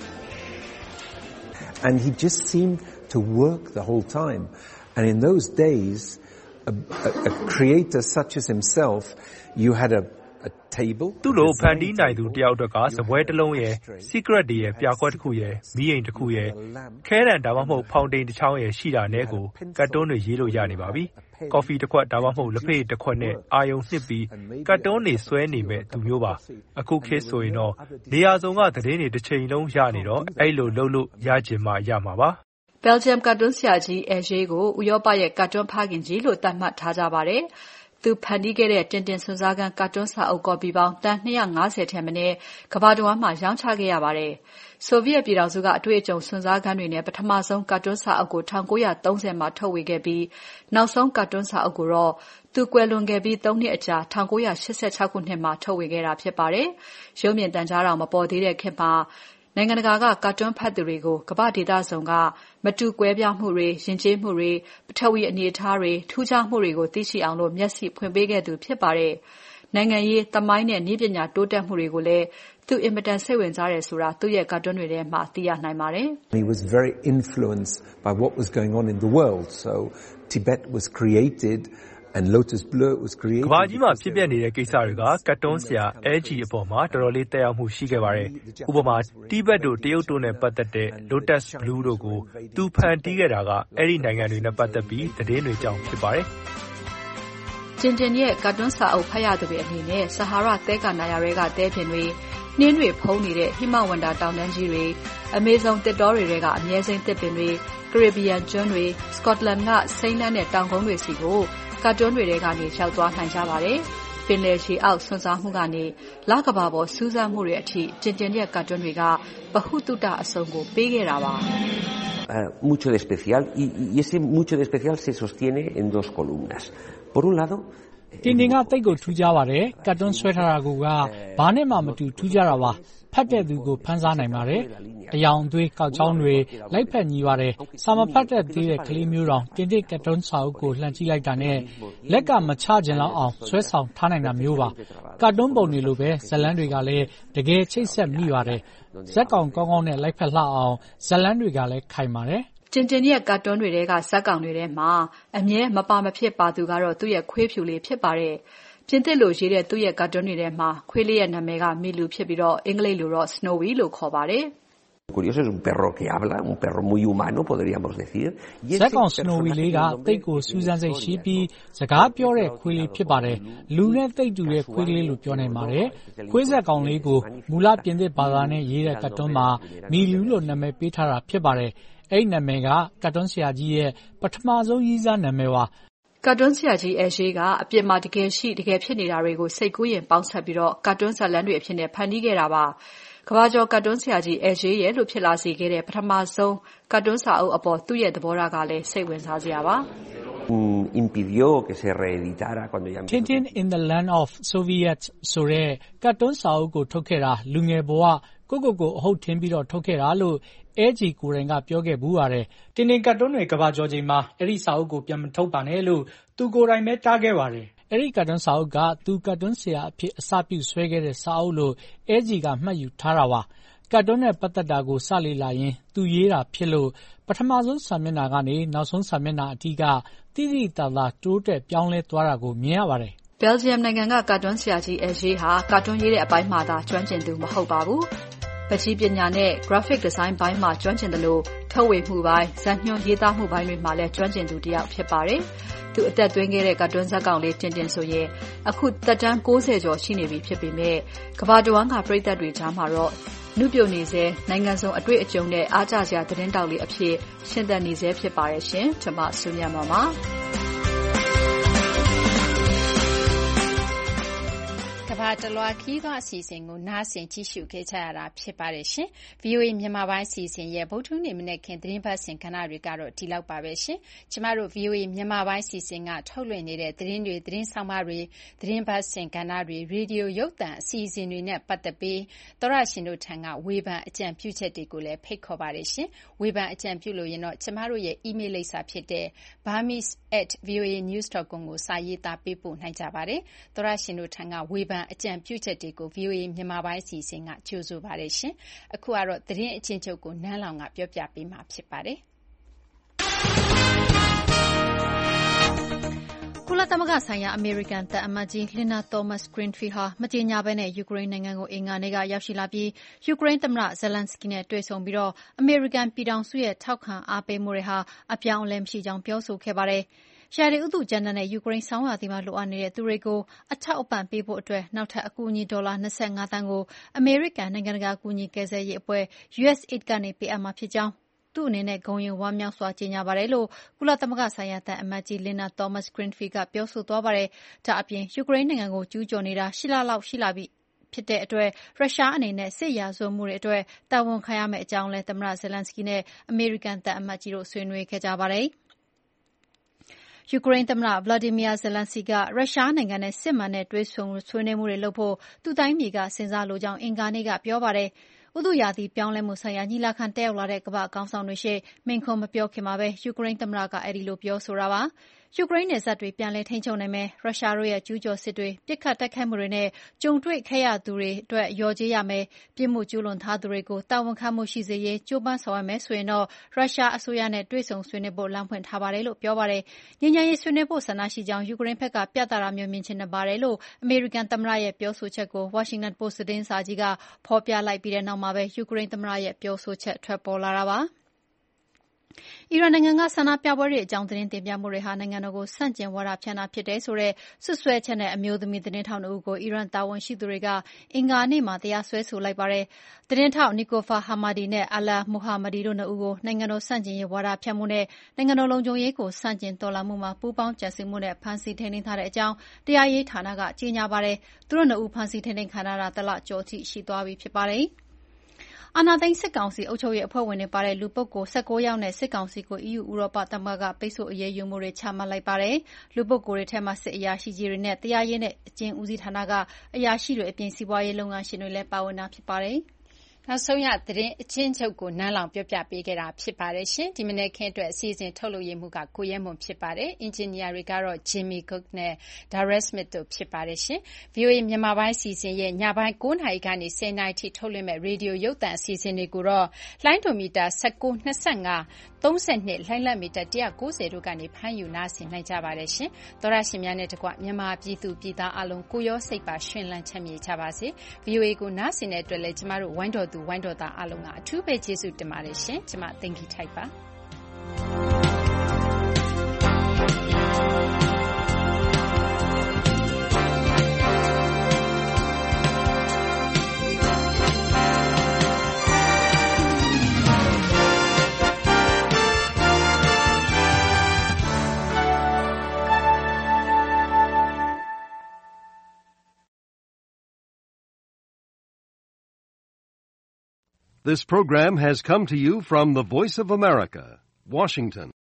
။ And he just seemed to work the whole time. And in those days, a creator such as himself, you had a table. သူ့လိုဖန်တီးနိုင်သူတယောက်အတွက်ကစပွဲတစ်လုံးရဲ့ secret တွေရဲ့ပြကွက်တစ်ခုရဲ့မီးအိမ်တစ်ခုရဲ့ခဲတံဒါမှမဟုတ်ဖောင်တိန်တစ်ချောင်းရဲ့ရှိတာနဲ့ကိုကတ်တွန်းတွေရေးလို့ရနေပါပြီ။ ကော်ဖီတစ်ခွက်ဒါမှမဟုတ်လက်ဖက်တစ်ခွက်နဲ့အာယုံနှစ်ပြီးကတ်တွန်းတွေဆွဲနေမဲ့သူမျိုးပါ။အခုခေတ်ဆိုရင်တော့နေရာစုံကသတင်းတွေတစ်ချိန်လုံးရနေတော့အဲ့လိုလုပ်လို့ရချင်မှရမှာပါ။ Belgium ကာတွန်းဆရာကြီး Ege ကိုဥရောပရဲ့ကာတွန်းဖခင်ကြီးလို့သတ်မှတ်ထားကြပါတယ်။သူဖန်တီးခဲ့တဲ့တင်တင်စွန့်စားခန်းကာတွန်းစာအုပ်ကော်ပီပေါင်းတန်250ထက်မနည်းကမ္ဘာတဝန်းမှာရောင်းချခဲ့ရပါတယ်။ဆိုဗီယက်ပြည်ထောင်စုကအတွေ့အကြုံစွန့်စားခန်းတွေနဲ့ပထမဆုံးကာတွန်းစာအုပ်ကို1930မှာထုတ်ဝေခဲ့ပြီးနောက်ဆုံးကာတွန်းစာအုပ်ကိုတော့သူကွယ်လွန်ခဲ့ပြီး3နှစ်အကြာ1986ခုနှစ်မှာထုတ်ဝေခဲ့တာဖြစ်ပါတယ်။ရုပ်မြင်သံကြားတော်မပေါ်သေးတဲ့ခေတ်မှာနိုင်ငံတကာကကာတွန်းဖတ်သူတွေကိုကမ္ဘာဒေသစုံကမတူကွဲပြားမှုတွေယဉ်ကျေးမှုတွေပထဝီအနေအထားတွေထူးခြားမှုတွေကိုသိရှိအောင်လို့မျက်စိဖွင့်ပေးခဲ့သူဖြစ်ပါတယ်။နိုင်ငံရေးသမိုင်းနဲ့နည်းပညာတိုးတက်မှုတွေကိုလည်းသူအင်မတန်စိတ်ဝင်စားတယ်ဆိုတာသူ့ရဲ့ကာတွန်းတွေထဲမှာသိရနိုင်ပါတယ်။ He was very influenced by what was going on in the world. So Tibet was created and Lotus Bleu was created. ကမ္ဘာကြီးမှာဖြစ်ပျက်နေတဲ့ကိစ္စတွေကကတ်တွန်းဆရာ Ege အပေါ်မှာတော်တော်လေးတက်ရောက်မှုရှိခဲ့ပါတယ်။ဥပမာတိဘက်တို့တရုတ်တို့နဲ့ပတ်သက်တဲ့ Lotus Bleu တို့ကိုသူဖန်တီးခဲ့တာကအဲ့ဒီနိုင်ငံတွေနဲ့ပတ်သက်ပြီးသတင်းတွေကြောင့်ဖြစ်ပါတယ်။တင်တင်ရဲ့ကာတွန်းစာအုပ်ဖတ်ရသူတွေအနေနဲ့ဆဟာရသဲကနာယာတွေကသဲပင်တွေနှင်းတွေဖုံးနေတဲ့ဟိမဝန္တာတောင်တန်းကြီးတွေအမေဇုန်တစ်တောတွေထဲကအမြဲစိမ်းသစ်ပင်တွေကရေဘီယန်ကျွန်းတွေစကော့တလန်ကစိမ်းလန်းတဲ့တောင်ကုန်းတွေစီကိုကာတွန်းတွေထဲကနေရောက်သွားနိုင်ကြပါတယ်။ပင်လယ်ရှည်အောက်ဆွန့်စားမှုကနေလကဘာပေါ်စူးစမ်းမှုတွေအထိတင်တင်ရဲ့ကာတွန်းတွေကဗဟုသုတအစုံကိုပေးခဲ့တာပါ။ Mucho de especial y ese mucho de especial se sostiene en dos columnas. Por un lado, တင်တင်ကတိတ်ကိုထူးခြားပါတယ်။ကတ်တွန်းဆွဲထားတာကဘာနဲ့မှမတူထူးခြားတာပါ။ဖတ်တဲ့သူကိုဖန်ဆားနိုင်ပါတယ်။အယောင်အသွေးကောက်ချောင်းတွေလိုက်ဖက်ညီပါတယ်။စာမဖတ်တဲ့သေးတဲ့ကလေးမျိုးတောင်တင်တင်ကတ်တွန်းစာအုပ်ကိုလှန်ကြည့်လိုက်တာနဲ့လက်ကမချခြင်းလောက်အောင်ဆွဲဆောင်ထားနိုင်တာမျိုးပါ။ကတ်တွန်းပုံတွေလိုပဲဇလန်းတွေကလည်းတကယ်ချိတ်ဆက်မိပါတယ်။ဇက်ကောင်ကောင်းကောင်းနဲ့လိုက်ဖက်လှအောင်ဇလန်းတွေကလည်းခိုင်ပါတယ်။တင်တင်ရဲ့ကာတွန်းတွေထဲကဇက်ကောင်တွေထဲမှာအမြဲမပါမဖြစ်ပါသူကတော့သူ့ရဲ့ခွေးဖြူလေးဖြစ်ပါတယ်။ပြင်သစ်လိုရေးတဲ့သူ့ရဲ့ကာတွန်းတွေထဲမှာခွေးလေးရဲ့နာမည်ကမီလူဖြစ်ပြီးတော့အင်္ဂလိပ်လိုတော့ Snowy လို့ခေါ်ပါတယ်။ curioso es un perro que habla, un perro muy humano podríamos decir. ဇက်ကောင် Snowy လေးကတိတ်ကိုစူးစမ်းစိတ်ရှိပြီးစကားပြောတဲ့ခွေးလေးဖြစ်ပါတယ်။လူနဲ့တိတ်တူတဲ့ခွေးကလေးလို့ပြောနိုင်ပါတယ်။ခွေးဇက်ကောင်လေးကိုမူလပြင်သစ်ဘာသာနဲ့ရေးတဲ့ကာတွန်းမှာမီလူလို့နာမည်ပေးထားတာဖြစ်ပါတယ်။အဲ့နာမည်ကကာတွန်းဆရာကြီးရဲ့ပထမဆုံးရေးစားနာမည်ပါကာတွန်းဆရာကြီးအယ်ရှေးကအပြင်မှာတကယ်ရှိတကယ်ဖြစ်နေတာတွေကိုစိတ်ကူးရင်ပေါင်းစပ်ပြီးကာတွန်းဇာတ်လမ်းတွေအဖြစ်နဲ့ဖန်တီးခဲ့တာပါ။ကမ္ဘာကျော်ကာတွန်းဆရာကြီးအယ်ရှေးရဲ့လို့ဖြစ်လာစေခဲ့တဲ့ပထမဆုံးကာတွန်းစာအုပ်အပေါ်သူ့ရဲ့သဘောထားကလည်းစိတ်ဝင်စားစရာပါ impidió que se reeditara cuando ya Tintin in the Land of Soviets ဆိုတဲ့ကာတွန်းစာအုပ်ကိုထုတ်ခဲ့တာလူငယ်ဘဝကိုအဟုတ်ထင်းပြီးထုတ်ခဲ့တာလို့အဲဂျီကိုရင်ကပြောခဲ့ဘူးပါတယ်။တင်တင်ကာတွန်းတွေကဘာကျော်ချိန်မှာအဲ့ဒီစာအုပ်ကိုပြန်မထုတ်ပါနဲ့လို့သူကိုယ်တိုင်ပဲတားခဲ့ပါတယ်။အဲ့ဒီကာတွန်းစာအုပ်ကသူကာတွန်းဆရာအဖြစ်အစပြုဆွဲခဲ့တဲ့စာအုပ်လို့အဲဂျီကမှတ်ယူထားတာပါ။ကာတွန်းနဲ့ပတ်သက်တာကိုစလေ့လာရင်သူရေးတာဖြစ်လို့ပထမဆုံးစာမျက်နှာကနေနောက်ဆုံးစာမျက်နှာအထိကတိတိတသာတိုးတက်ပြောင်းလဲသွားတာကိုမြင်ရပါတယ်။ Belgium နိုင်ငံကကာတွန်းဆရာကြီးအယ်ရှေးဟာကာတွန်းရေးတဲ့အပိုင်းမှာသာကျွမ်းကျင်သူမဟုတ်ပါဘူး။ပကြီးပညာနဲ့ graphic design ဘိုင်းမှာကျွမ်းကျင်တယ်လို့ထုတ်ဝေမှုပိုင်းဇာတ်ညွှန်းရေးသားမှုပိုင်းတွေမှာလည်းကျွမ်းကျင်သူတစ်ယောက်ဖြစ်ပါတယ်။သူအသက်သွင်းခဲ့တဲ့ကာတွန်းဇာတ်ကောင်လေးတင်ဆိုရင်အခုသက်တမ်း60ကျော်ရှိနေပြီဖြစ်ပေမဲ့ကမ္ဘာတဝန်းကပရိသတ်တွေကြားမှာတော့နုပြိုနေစေနိုင်ငံစုံအတွေ့အကြုံနဲ့အားကျစရာသတင်းတောက်လေးအဖြစ်ရှင်သန်နေစေဖြစ်ပါတယ်ရှင်။ကျွန်မဆုမြတ်မောင်ပါ။ကမ္ဘာတလွှာခီးသွားအစီအစဉ်ကိုနားဆင်ကြည့်ရှုခဲ့ကြရတာဖြစ်ပါတယ်ရှင်။ VOA မြန်မာပိုင်းအစီအစဉ်ရဲ့ဗုဒ္ဓဟူးနေ့မနက်ခင်းသတင်းပတ်စဉ်ကဏ္ဍတွေကတော့ဒီလောက်ပါပဲရှင်။ကျမတို့ VOA မြန်မာပိုင်းအစီအစဉ်ကထုတ်လွှင့်နေတဲ့သတင်းတွေသတင်းဆောင်မတွေသတင်းပတ်စဉ်ကဏ္ဍတွေရေဒီယိုရုပ်သံအစီအစဉ်တွေနဲ့ပတ်သက်ပြီးသောရရှင်တို့ထံကဝေဖန်အကြံပြုချက်တွေကိုလည်းဖိတ်ခေါ်ပါတယ်ရှင်။ဝေဖန်အကြံပြုလို့ရင်တော့ကျမတို့ရဲ့ email လိပ်စာဖြစ်တဲ့ burmese@voanews.com ကိုစာရေးသားပေးပို့နိုင်ကြပါတယ်။သောရရှင်တို့ထံကဝေဖန်အကြံပြုချက်တွေကို VOA မြန်မာပိုင်းအစီအစဉ်ကကြိုဆိုပါတယ်ရှင်။အခုကတော့သတင်းအချင်းချုပ်ကိုနန်းလောင်ကပြောပြပေးမှာဖြစ်ပါတယ်။ကုလသမဂ္ဂဆိုင်ရာအမေရိကန်သံအမတ်ကြီး Linda Thomas-Greenfield ဟာမကြေညာဘဲနဲ့ယူကရိန်းနိုင်ငံကိုအင်္ဂါနေ့ကရောက်ရှိလာပြီးယူကရိန်းသမ္မတ Zelensky နဲ့တွေ့ဆုံပြီးအမေရိကန်ပြည်ထောင်စုရဲ့ထောက်ခံအားပေးမှုတွေဟာအပြောင်းအလဲမရှိကြောင်းပြောဆိုခဲ့ပါတယ်။ရာသီဥတုကြမ်းတမ်းတဲ့ယူကရိန်းဆောင်းရာသီမှာလိုအပ်နေတဲ့သူတွေကိုအထောက်အပံ့ပေးဖို့အတွက်နောက်ထပ်အကူအညီဒေါ်လာ25သန်းကိုအမေရိကန်နိုင်ငံတကာကူညီကယ်ဆယ်ရေးအဖွဲ့ USAID ကနေပေးအပ်မှာဖြစ်ကြောင်းသူ့အနေနဲ့ဂုဏ်ယူဝမ်းမြောက်စွာကြေညာပါတယ်လို့ကုလသမဂ္ဂဆိုင်ရာသံအမတ်ကြီး Linda Thomas-Greenfield ကပြောဆိုသွားပါတယ်။ဒါအပြင်ယူကရိန်းနိုင်ငံကိုကျူးကျော်နေတာ8လလောက်ရှိလာပြီဖြစ်တဲ့အတွက်ရုရှားအနေနဲ့စစ်ရာဇဝတ်မှုတွေအတွက်တာဝန်ခံရမယ့်အကြောင်းလည်းသမ္မတ Zelensky နဲ့အမေရိကန်သံအမတ်ကြီးတို့ဆွေးနွေးခဲ့ကြပါတယ်။ယူကရိန်းသမ္မတ Volodymyr Zelensky ကရုရှားနိုင်ငံနဲ့စစ်မှန်တဲ့တွေ့ဆုံဆွေးနွေးမှုတွေလုပ်ဖို့သူ့တိုင်းပြည်ကစဉ်းစားလိုကြောင်းအင်္ဂါနေ့ကပြောပါတယ်။ဥတုရာသီပြောင်းလဲမှုဆိုင်ရာညီလာခံတက်ရောက်လာတဲ့ကမ္ဘာ့ခေါင်းဆောင်တွေရှေ့မိန့်ခွန်းမပြောခင်မှာပဲယူကရိန်းသမ္မတကအဲဒီလိုပြောဆိုတာပါ။ယူကရိန်းနယ်စပ်တွေပြန်လည်ထိန်းချုပ်နိုင်မယ်၊ရုရှားတို့ရဲ့ကျူးကျော်စစ်တွေ၊ပစ်ခတ်တိုက်ခိုက်မှုတွေနဲ့ကြုံတွေ့ခဲ့ရသူတွေအတွက်လျော်ကြေးရမယ်၊ပြစ်မှုကျူးလွန်ထားသူတွေကိုတာဝန်ခံမှုရှိစေရေးကြိုးပမ်းဆောင်ရွက်မယ်ဆိုရင်တော့ရုရှားအစိုးရနဲ့တွေ့ဆုံဆွေးနွေးဖို့လမ်းဖွင့်ထားပါတယ်လို့ပြောပါတယ်။ငြိမ်းချမ်းရေးဆွေးနွေးဖို့ဆန္ဒရှိကြောင်းယူကရိန်းဘက်ကပြသတာမျိုးမြင်ချင်နေပါတယ်လို့အမေရိကန်သမ္မတရဲ့ပြောဆိုချက်ကို Washington Post သတင်းစာကြီးကဖော်ပြလိုက်ပြီးတဲ့နောက်မှာပဲယူကရိန်းသမ္မတရဲ့ပြောဆိုချက်ထွက်ပေါ်လာတာပါ။အီရန်နိုင်ငံကဆန္ဒပြပွဲတွေအကြောင်းသတင်းတင်ပြမှုတွေဟာနိုင်ငံတော်ကိုဆန့်ကျင်ဝါဒဖြန့်တာဖြစ်တယ်ဆိုတဲ့စွပ်စွဲချက်နဲ့အမျိုးသမီးသတင်းထောက်2ဦးကိုအီရန်တာဝန်ရှိသူတွေကအင်္ဂါနေ့မှာတရားစွဲဆိုလိုက်ပါတယ်။သတင်းထောက် Niloufar Hamedi နဲ့ Alaa Mohammadi တို့2ဦးကိုနိုင်ငံတော်ဆန့်ကျင်ရေးဝါဒဖြန့်မှုနဲ့နိုင်ငံတော်လုံခြုံရေးကိုဆန့်ကျင်တော်လှန်မှုမှာပူးပေါင်းကြံစည်မှုနဲ့ဖမ်းဆီးထိန်းသိမ်းထားတဲ့အကြောင်းတရားရေးဌာနကကြေညာပါတယ်။သူတို့2ဦးဖမ်းဆီးထိန်းသိမ်းခံထားရတာ1လကျော်ထိရှိသွားပြီဖြစ်ပါတယ်။အာဏာသိမ်းစစ်ကောင်စီအုပ်ချုပ်ရေးအဖွဲ့ဝင်တွေပါတဲ့လူပုဂ္ဂိုလ်19ယောက်နဲ့စစ်ကောင်စီကို EU ဥရောပသမဂ္ဂကပိတ်ဆို့အရေးယူမှုတွေချမှတ်လိုက်ပါတယ်။လူပုဂ္ဂိုလ်တွေထဲမှာစစ်အရာရှိကြီးတွေနဲ့တရားရေးနဲ့အကျဉ်းဦးစီးဌာနကအရာရှိတွေအပြင်စီးပွားရေးလုပ်ငန်းရှင်တွေလည်းပါဝင်တာဖြစ်ပါတယ်။နောက်ဆုံးရသတင်းအချင်းချုပ်ကိုနန်းလောင်ပြောပြပေးခဲ့တာဖြစ်ပါတယ်ရှင်။ဒီမနေ့ခင်းအတွက်အစီအစဉ်ထုတ်လုပ်ရမှုကကိုရဲမွန်ဖြစ်ပါတယ်။အင်ဂျင်နီယာတွေကတော့ Jimmy Cook နဲ့ Dara Smith တို့ဖြစ်ပါတယ်ရှင်။ VOA မြန်မာပိုင်းအစီအစဉ်ရဲ့ညပိုင်း9နာရီကနေ10နာရီထိထုတ်လွှင့်မဲ့ရေဒီယိုရုပ်သံအစီအစဉ်တွေကိုတော့လိုင်းဒိုမီတာ19 25 32လှိုင်းလက်မီတာ190တို့ကနေဖမ်းယူနားဆင်နိုင်ကြပါတယ်ရှင်။သောရရှင်များနဲ့တကွမြန်မာပြည်သူပြည်သားအလုံးကိုရောစိတ်ပါရှင်လန်းချမ်းမြေကြပါစေ။ VOA ကိုနားဆင်တဲ့အတွက်လည်းကျမတို့ဝိုင်းတော်သူဝိုင်းတော်သားအလုံးကအထူးပဲကျေးဇူးတင်ပါတယ်ရှင်။ကျမသိင်္ဂီထိုက်ပါ This program has come to you from the Voice of America, Washington.